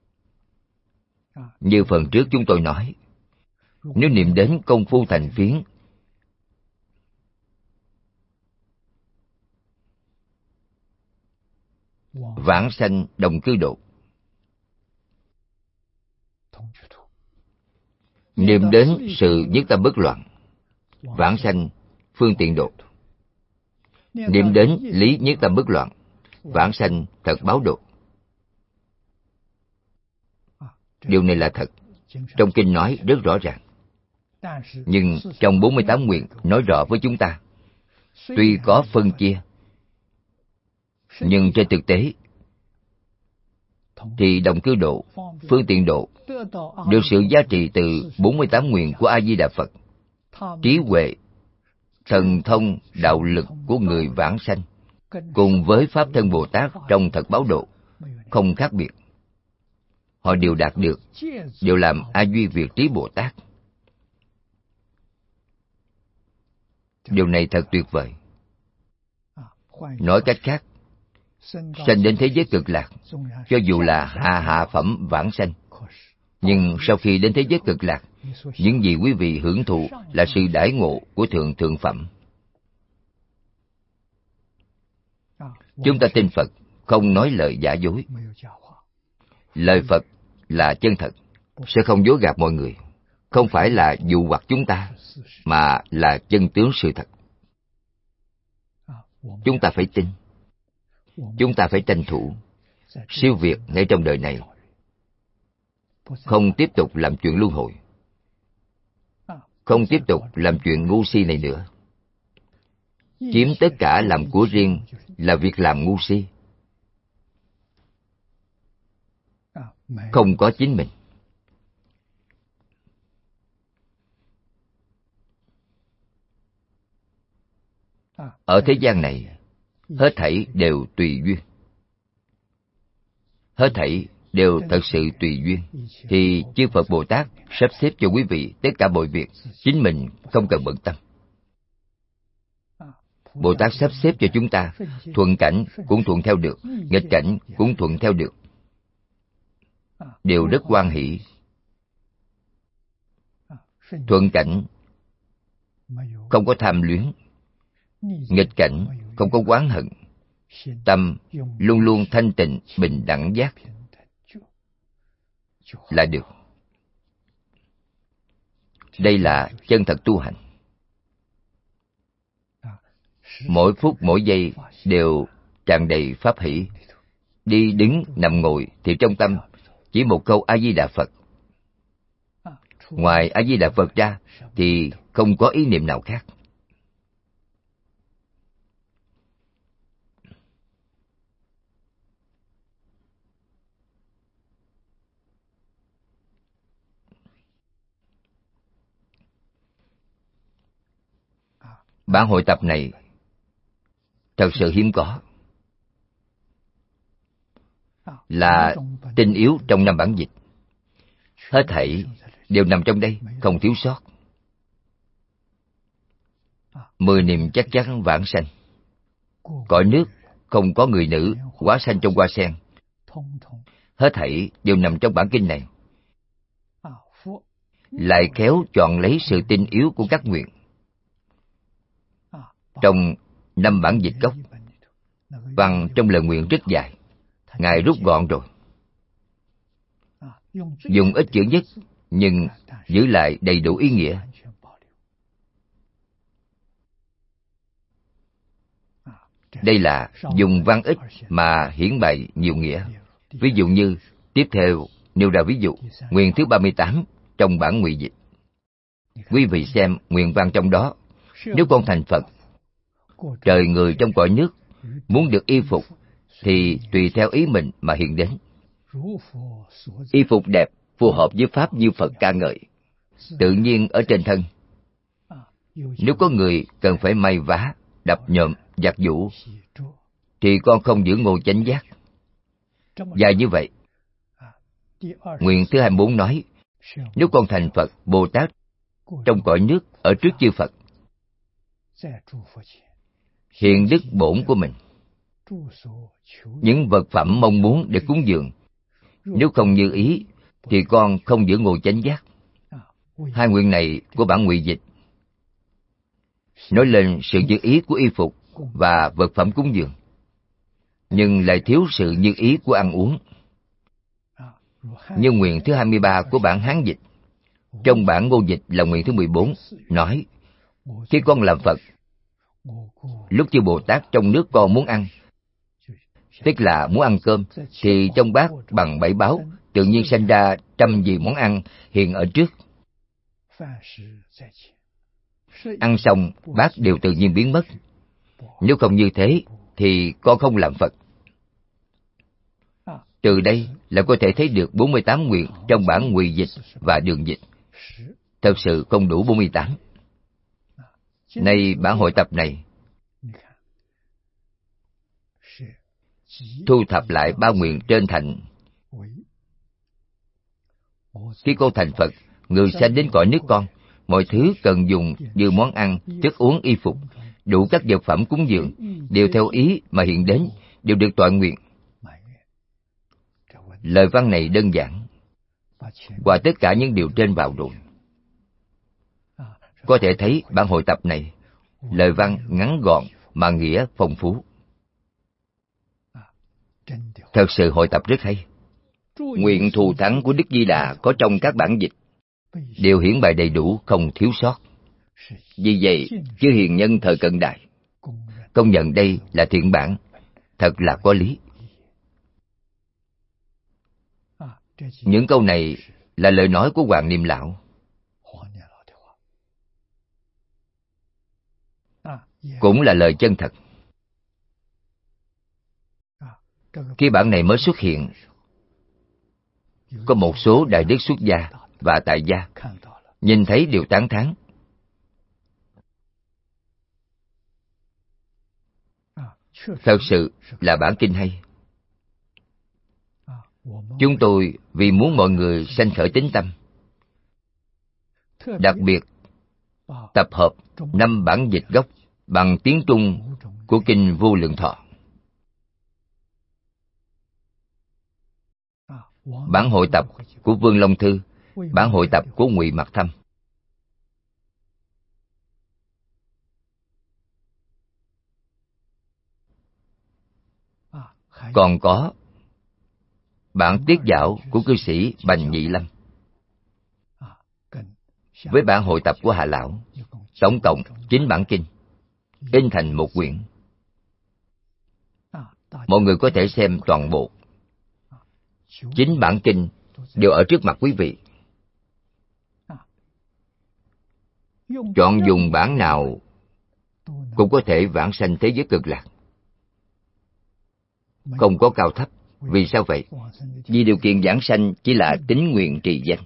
Như phần trước chúng tôi nói, nếu niệm đến công phu thành phiến, vãng sanh đồng cư độ. Niệm đến sự nhất tâm bất loạn, vãng sanh phương tiện độ. Niệm đến lý nhất tâm bất loạn, vãng sanh thật báo độ. Điều này là thật. Trong kinh nói rất rõ ràng. Nhưng trong 48 nguyện nói rõ với chúng ta, tuy có phân chia, nhưng trên thực tế thì đồng cư độ, phương tiện độ được sự giá trị từ 48 nguyện của A Di Đà Phật. Trí huệ, thần thông, đạo lực của người vãng sanh cùng với Pháp Thân Bồ Tát trong thật báo độ không khác biệt. Họ đều đạt được, đều làm A Duy Việt Trí Bồ Tát. Điều này thật tuyệt vời. Nói cách khác, sanh đến thế giới cực lạc, cho dù là hạ phẩm vãng sanh, nhưng sau khi đến thế giới cực lạc, những gì quý vị hưởng thụ là sự đãi ngộ của thượng thượng phẩm. Chúng ta tin Phật, không nói lời giả dối. Lời Phật là chân thật, sẽ không dối gạt mọi người. Không phải là dụ hoặc chúng ta, mà là chân tướng sự thật. Chúng ta phải tin. Chúng ta phải tranh thủ, siêu việt ngay trong đời này. Không tiếp tục làm chuyện luân hồi. Không tiếp tục làm chuyện ngu si này nữa. Chiếm tất cả làm của riêng là việc làm ngu si. Không có chính mình. Ở thế gian này, hết thảy đều tùy duyên. Hết thảy đều thật sự tùy duyên. Thì chư Phật Bồ Tát sắp xếp cho quý vị tất cả mọi việc, chính mình không cần bận tâm. Bồ Tát sắp xếp cho chúng ta, thuận cảnh cũng thuận theo được, nghịch cảnh cũng thuận theo được. Đều rất hoan hỷ. Thuận cảnh không có tham luyến, nghịch cảnh không có oán hận, tâm luôn luôn thanh tịnh, bình đẳng giác là được. Đây là chân thật tu hành. Mỗi phút mỗi giây đều tràn đầy pháp hỷ. Đi đứng nằm ngồi thì trong tâm chỉ một câu A Di Đà Phật. Ngoài A Di Đà Phật ra thì không có ý niệm nào khác. Bản hội tập này thật sự hiếm có. là tinh yếu trong 5 bản dịch. Hết thảy đều nằm trong đây, không thiếu sót. 10 niệm chắc chắn vãng sanh. Cõi nước không có người nữ, hóa sanh trong hoa sen. Hết thảy đều nằm trong bản kinh này. Lại khéo chọn lấy sự tinh yếu của các nguyện. Trong 5 bản dịch gốc, văn trong lời nguyện rất dài, Ngài rút gọn rồi. Dùng ít chữ nhất, nhưng giữ lại đầy đủ ý nghĩa. Đây là dùng văn ít mà hiển bày nhiều nghĩa. Ví dụ như, tiếp theo nêu ra ví dụ, nguyện thứ 38 trong bản ngụy dịch. Quý vị xem nguyện văn trong đó. Nếu con thành Phật, trời người trong cõi nước, muốn được y phục, thì tùy theo ý mình mà hiện đến. Y phục đẹp, phù hợp với pháp như Phật ca ngợi, tự nhiên ở trên thân. Nếu có người cần phải may vá, đập nhộm, giặt giũ, thì con không giữ ngộ chánh giác. Dài như vậy. Nguyện thứ 24 nói, nếu con thành Phật, Bồ Tát trong cõi nước ở trước chư Phật, hiện đức bổn của mình, những vật phẩm mong muốn để cúng dường, nếu không như ý, thì con không giữ ngộ chánh giác. Hai nguyện này của bản ngụy dịch nói lên sự như ý của y phục và vật phẩm cúng dường, nhưng lại thiếu sự như ý của ăn uống. Như nguyện thứ 23 của bản Hán dịch, trong bản Ngô dịch là nguyện thứ 14, nói, khi con làm Phật, lúc chư Bồ Tát trong nước con muốn ăn, tức là muốn ăn cơm, thì trong bát bằng 7 báo, tự nhiên sanh ra trăm vị món ăn hiện ở trước. Ăn xong, bát đều tự nhiên biến mất. Nếu không như thế, thì con không làm Phật. Từ đây là có thể thấy được 48 nguyện trong bản ngụy dịch và đường dịch. Thật sự không đủ 48. Nay bản hội tập này thu thập lại 3 nguyện trên thành. Khi con thành Phật, người sanh đến cõi nước con, mọi thứ cần dùng như món ăn, thức uống, y phục, đủ các vật phẩm cúng dường, đều theo ý mà hiện đến, đều được toại nguyện. Lời văn này đơn giản, hòa tất cả những điều trên vào rồi. Có thể thấy bản hội tập này, lời văn ngắn gọn mà nghĩa phong phú. Thật sự hội tập rất hay. Nguyện thù thắng của Đức Di Đà có trong các bản dịch, đều hiển bày đầy đủ, không thiếu sót. Vì vậy, chư hiền nhân thời cận đại công nhận đây là thiện bản, thật là có lý. Những câu này là lời nói của Hoàng Niệm Lão. Cũng là lời chân thật. Khi bản này mới xuất hiện, có một số đại đức xuất gia và tại gia nhìn thấy điều tán thán. Thật sự là bản kinh hay. Chúng tôi vì muốn mọi người sanh khởi tín tâm, đặc biệt tập hợp 5 bản dịch gốc bằng tiếng Trung của kinh Vô Lượng Thọ. Bản hội tập của Vương Long Thư, bản hội tập của Ngụy Mặc Thâm. Còn có bản tiết giảo của cư sĩ Bành Nhị Lâm, với bản hội tập của Hà Lão, tổng cộng 9 bản kinh, in thành một quyển. Mọi người có thể xem toàn bộ. 9 bản kinh đều ở trước mặt quý vị. Chọn dùng bản nào cũng có thể vãng sanh thế giới cực lạc. Không có cao thấp. Vì sao vậy? Vì điều kiện vãng sanh chỉ là tín nguyện trì danh.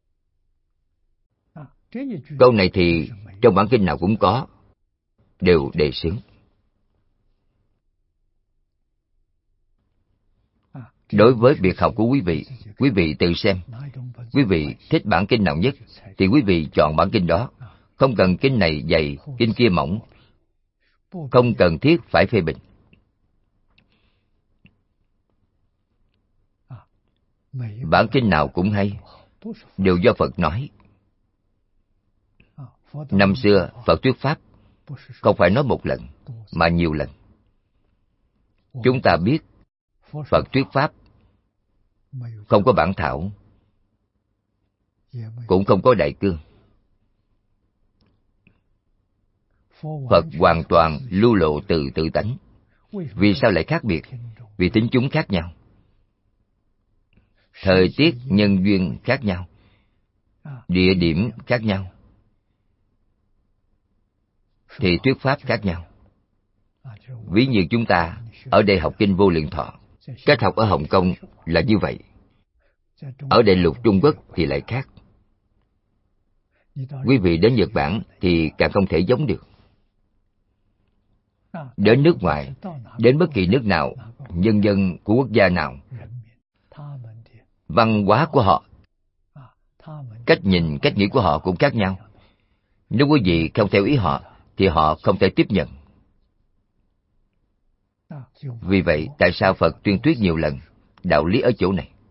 Câu này thì trong bản kinh nào cũng có, đều đề xướng. Đối với việc học của quý vị tự xem. Quý vị thích bản kinh nào nhất thì quý vị chọn bản kinh đó. Không cần kinh này dày, kinh kia mỏng. Không cần thiết phải phê bình. Bản kinh nào cũng hay, đều do Phật nói. Năm xưa Phật thuyết pháp không phải nói một lần mà nhiều lần. Chúng ta biết Phật thuyết pháp không có bản thảo, cũng không có đại cương. Phật hoàn toàn lưu lộ từ tự tánh. Vì sao lại khác biệt? Vì tín chúng khác nhau, thời tiết nhân duyên khác nhau, địa điểm khác nhau, thì thuyết pháp khác nhau. Ví như chúng ta ở đây học kinh Vô Lượng Thọ, cách học ở Hồng Kông là như vậy, ở đại lục Trung Quốc thì lại khác. Quý vị đến Nhật Bản thì càng không thể giống được. Đến nước ngoài, đến bất kỳ nước nào, nhân dân của quốc gia nào, văn hóa của họ, cách nhìn, cách nghĩ của họ cũng khác nhau. Nếu quý vị không theo ý họ, thì họ không thể tiếp nhận. Vì vậy, tại sao Phật tuyên thuyết nhiều lần? Đạo lý ở chỗ này.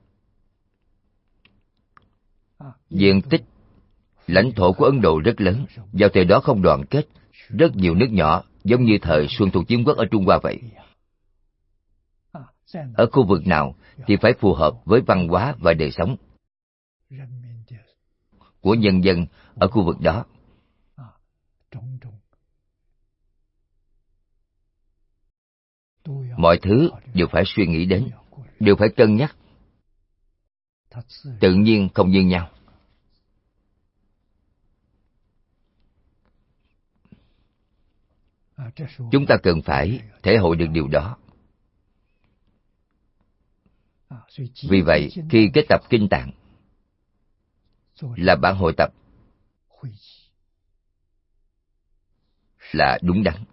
Diện tích, lãnh thổ của Ấn Độ rất lớn, vào thời đó không đoàn kết, rất nhiều nước nhỏ, giống như thời Xuân Thu Chiến Quốc ở Trung Hoa vậy. Ở khu vực nào thì phải phù hợp với văn hóa và đời sống của nhân dân ở khu vực đó. Mọi thứ đều phải suy nghĩ đến, đều phải cân nhắc. Tự nhiên không như nhau. Chúng ta cần phải thể hội được điều đó. Vì vậy, khi kết tập kinh tạng là bản hội tập là đúng đắn.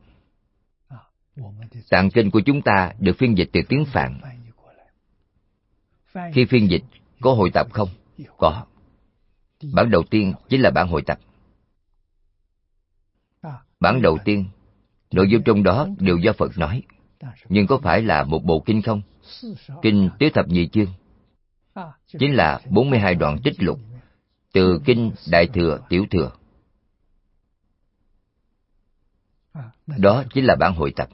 Tạng kinh của chúng ta được phiên dịch từ tiếng Phạn. Khi phiên dịch, có hội tập không? Có. Bản đầu tiên chính là bản hội tập. Bản đầu tiên, nội dung trong đó đều do Phật nói. Nhưng có phải là một bộ kinh không? Kinh Tứ Thập Nhị Chương chính là 42 đoạn trích lục từ kinh Đại Thừa, Tiểu Thừa. Đó chính là bản hội tập.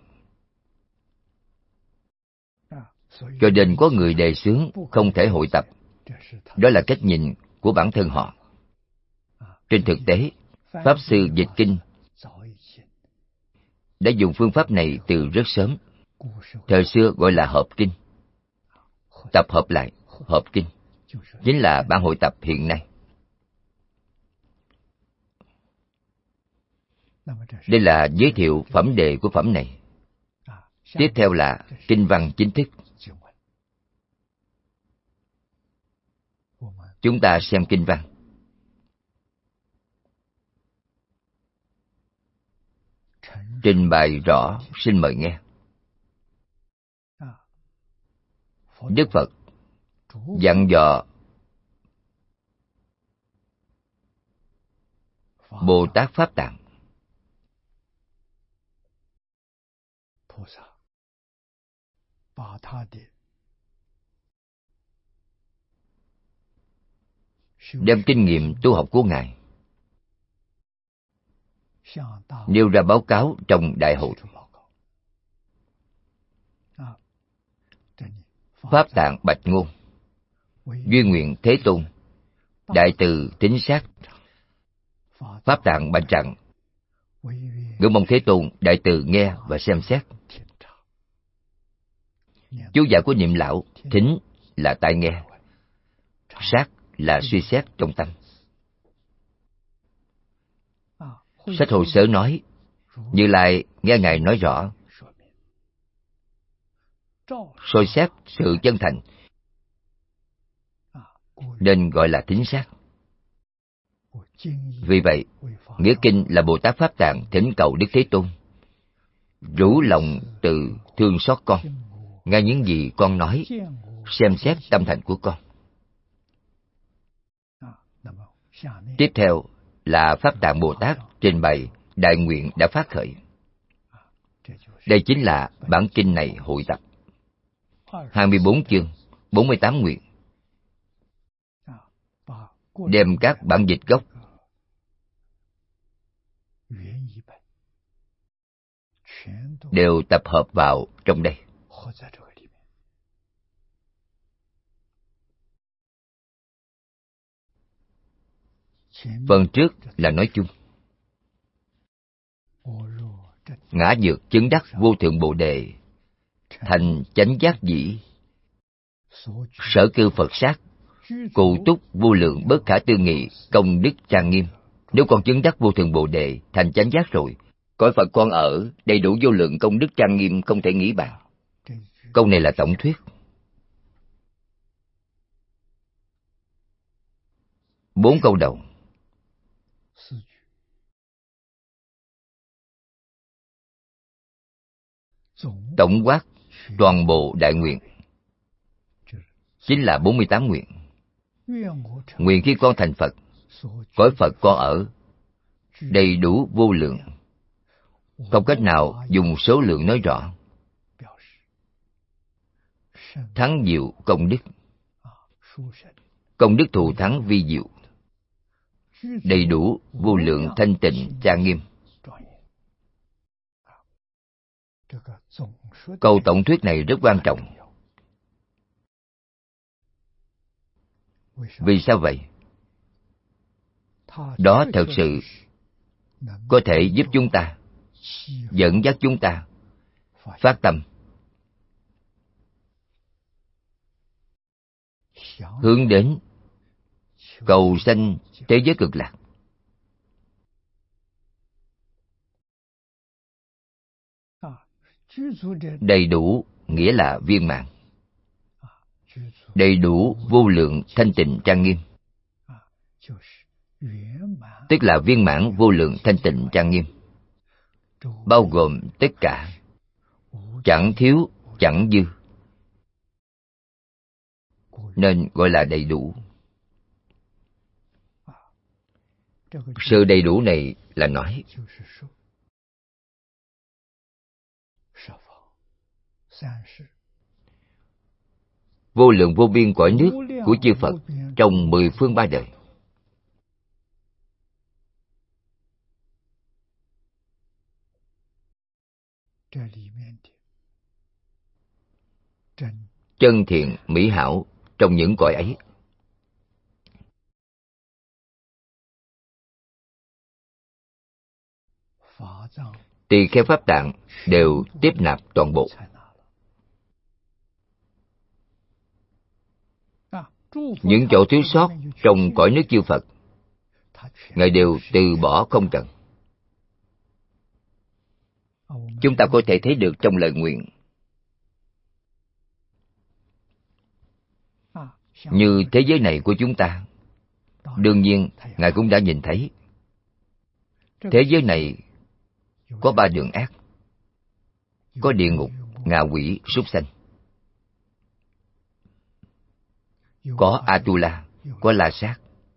Cho nên có người đề xướng không thể hội tập. Đó là cách nhìn của bản thân họ. Trên thực tế, Pháp Sư dịch kinh đã dùng phương pháp này từ rất sớm. Thời xưa gọi là hợp kinh. Tập hợp lại, hợp kinh, chính là bản hội tập hiện nay. Đây là giới thiệu phẩm đề của phẩm này. Tiếp theo là kinh văn chính thức. Chúng ta xem kinh văn. Trình bày rõ, xin mời nghe. Đức Phật dặn dò Bồ Tát Pháp Tạng đem kinh nghiệm tu học của Ngài nêu ra báo cáo trong đại hội. Pháp Tạng bạch ngôn: Duy nguyện Thế Tôn, đại từ tín sát. Pháp Tạng bạch rằng: Ngưỡng mong Thế Tôn đại từ nghe và xem xét. Chú giải của Niệm Lão: Thính là tai nghe, sát là suy xét trong tâm. Sách Hồ Sớ nói: Như Lai nghe Ngài nói rõ, soi xét sự chân thành, nên gọi là thính sát. Vì vậy, nghĩa kinh là Bồ Tát Pháp Tạng thỉnh cầu Đức Thế Tôn rủ lòng từ thương xót con, nghe những gì con nói, xem xét tâm thành của con. Tiếp theo là Pháp Tạng Bồ Tát trình bày đại nguyện đã phát khởi. Đây chính là bản kinh này hội tập 24 chương, 48 nguyện, đem các bản dịch gốc đều tập hợp vào trong đây. Phần trước là nói chung. Ngã nhược chứng đắc vô thượng Bồ Đề, thành chánh giác dĩ, sở cư Phật sát, cụ túc vô lượng bất khả tư nghị, công đức trang nghiêm. Nếu con chứng đắc vô thượng Bồ Đề, thành chánh giác rồi, cõi Phật con ở đầy đủ vô lượng công đức trang nghiêm không thể nghĩ bàn. Câu này là tổng thuyết. 4 câu đầu. Tổng quát toàn bộ đại nguyện chính là 48 nguyện. Nguyện khi con thành Phật, cõi Phật con ở đầy đủ vô lượng, không cách nào dùng số lượng nói rõ. Thắng diệu công đức, công đức thù thắng vi diệu, đầy đủ vô lượng thanh tịnh trang nghiêm. Câu tổng thuyết này rất quan trọng. Vì sao vậy? Đó thật sự có thể giúp chúng ta, dẫn dắt chúng ta phát tâm hướng đến cầu sanh thế giới cực lạc. Đầy đủ nghĩa là viên mãn, đầy đủ vô lượng thanh tịnh trang nghiêm, tức là viên mãn vô lượng thanh tịnh trang nghiêm, bao gồm tất cả, chẳng thiếu chẳng dư, nên gọi là đầy đủ. Sự đầy đủ này là nói vô lượng vô biên cõi nước của chư Phật trong 10 phương 3 đời. Chân thiện mỹ hảo trong những cõi ấy. Tỳ kheo pháp tạng đều tiếp nạp toàn bộ. Những chỗ thiếu sót trong cõi nước chư Phật, Ngài đều từ bỏ không cần. Chúng ta có thể thấy được trong lời nguyện. Như thế giới này của chúng ta, đương nhiên Ngài cũng đã nhìn thấy. Thế giới này có 3 đường ác. Có địa ngục, ngạ quỷ, súc sanh. Có Atula, có La Sát.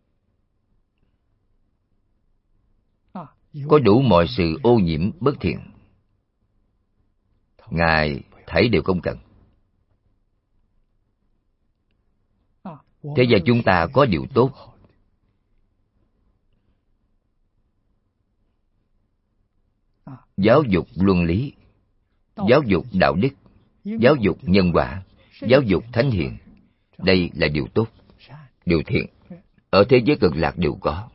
Có đủ mọi sự ô nhiễm bất thiện. Ngài thấy đều không cần. Thế giờ chúng ta có điều tốt. Giáo dục luân lý, giáo dục đạo đức, giáo dục nhân quả, giáo dục thánh hiền. Đây là điều tốt, điều thiện. Ở thế giới cực lạc đều có.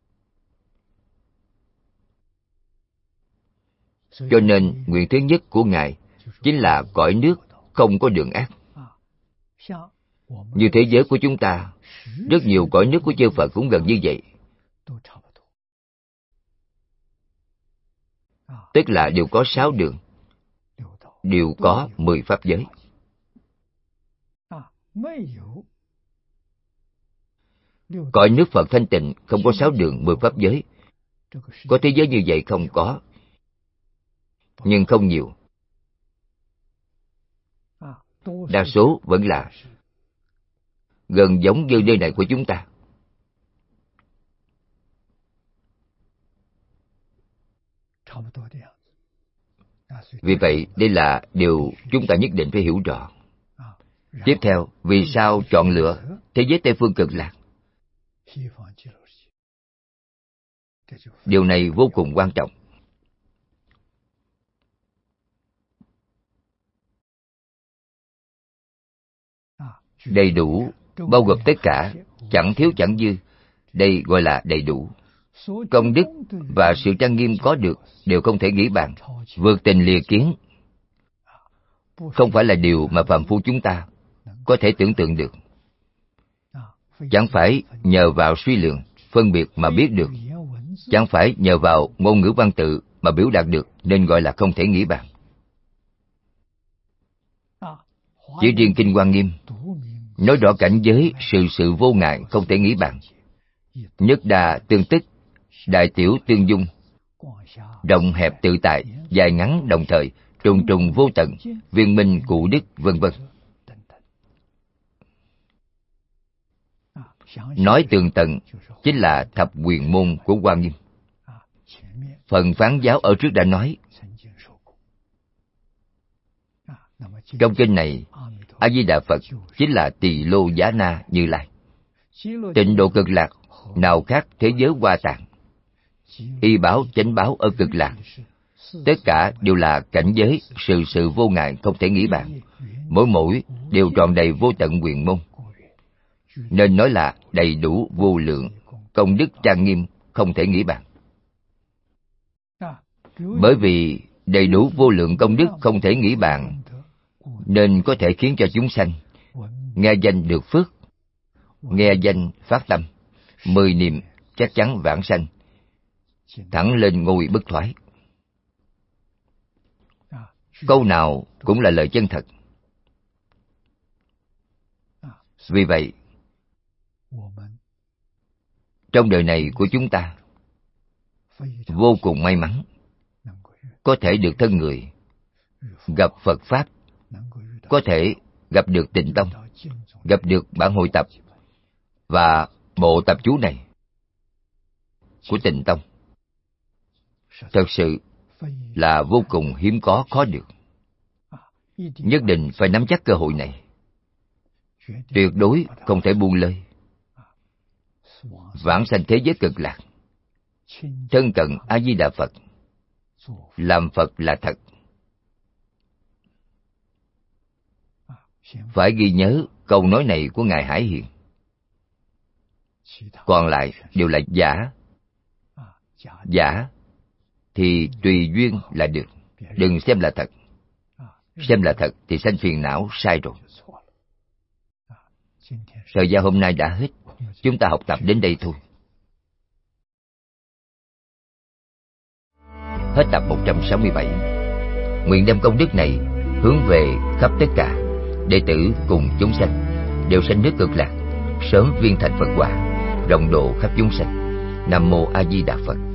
Cho nên nguyện thứ nhất của Ngài chính là cõi nước không có đường ác. Như thế giới của chúng ta, rất nhiều cõi nước của chư Phật cũng gần như vậy. Tức là đều có 6 đường, đều có 10 pháp giới. Cõi nước Phật thanh tịnh không có 6 đường 10 pháp giới. Có thế giới như vậy không có, nhưng không nhiều. Đa số vẫn là gần giống như nơi này của chúng ta. Vì vậy, đây là điều chúng ta nhất định phải hiểu rõ. Tiếp theo, vì sao chọn lựa thế giới Tây phương cực lạc? Điều này vô cùng quan trọng. Đầy đủ, bao gồm tất cả, chẳng thiếu chẳng dư. Đây gọi là đầy đủ. Công đức và sự trang nghiêm có được đều không thể nghĩ bàn, vượt tình lìa kiến. Không phải là điều mà phàm phu chúng ta có thể tưởng tượng được. Chẳng phải nhờ vào suy lượng, phân biệt mà biết được. Chẳng phải nhờ vào ngôn ngữ văn tự mà biểu đạt được, nên gọi là không thể nghĩ bàn. Chỉ riêng Kinh Hoa Nghiêm nói rõ cảnh giới sự vô ngại không thể nghĩ bàn. Nhất đà tương tích, đại tiểu tương dung, rộng hẹp tự tại, dài ngắn đồng thời, trùng trùng vô tận, viên minh cụ đức, vân vân. Nói tường tận chính là thập quyền môn của Hoa Nghiêm. Phần Phán giáo ở trước đã nói. Trong kinh này, A Di Đà Phật chính là Tỳ Lô Giá Na Như Lai. Tịnh độ cực lạc nào khác thế giới Hoa Tạng. Y báo chánh báo ở cực lạc, tất cả đều là cảnh giới sự vô ngại không thể nghĩ bàn. Mỗi đều tròn đầy vô tận quyền môn, nên nói là đầy đủ vô lượng, công đức trang nghiêm không thể nghĩ bàn. Bởi vì đầy đủ vô lượng công đức không thể nghĩ bàn, nên có thể khiến cho chúng sanh nghe danh được phước, nghe danh phát tâm, 10 niệm chắc chắn vãng sanh, thẳng lên ngôi bất thoái. Câu nào cũng là lời chân thật. Vì vậy, trong đời này của chúng ta vô cùng may mắn có thể được thân người, gặp Phật Pháp, có thể gặp được Tịnh Tông, gặp được bản hội tập và bộ tập chú này của Tịnh Tông. Thật sự là vô cùng hiếm có, khó được. Nhất định phải nắm chắc cơ hội này, tuyệt đối không thể buông lơi. Vãng sanh thế giới cực lạc, thân cận A Di Đà Phật, làm Phật là thật. Phải ghi nhớ câu nói này của Ngài Hải Hiền. Còn lại đều là giả. Giả thì tùy duyên là được, đừng xem là thật. Xem là thật thì sanh phiền não, sai rồi. Thời gian hôm nay đã hết, chúng ta học tập đến đây thôi. Hết tập 167. Nguyện đem công đức này hướng về khắp tất cả đệ tử cùng chúng sanh, đều sanh nước cực lạc, sớm viên thành Phật quả, rộng độ khắp chúng sanh. Nam mô A Di Đà Phật.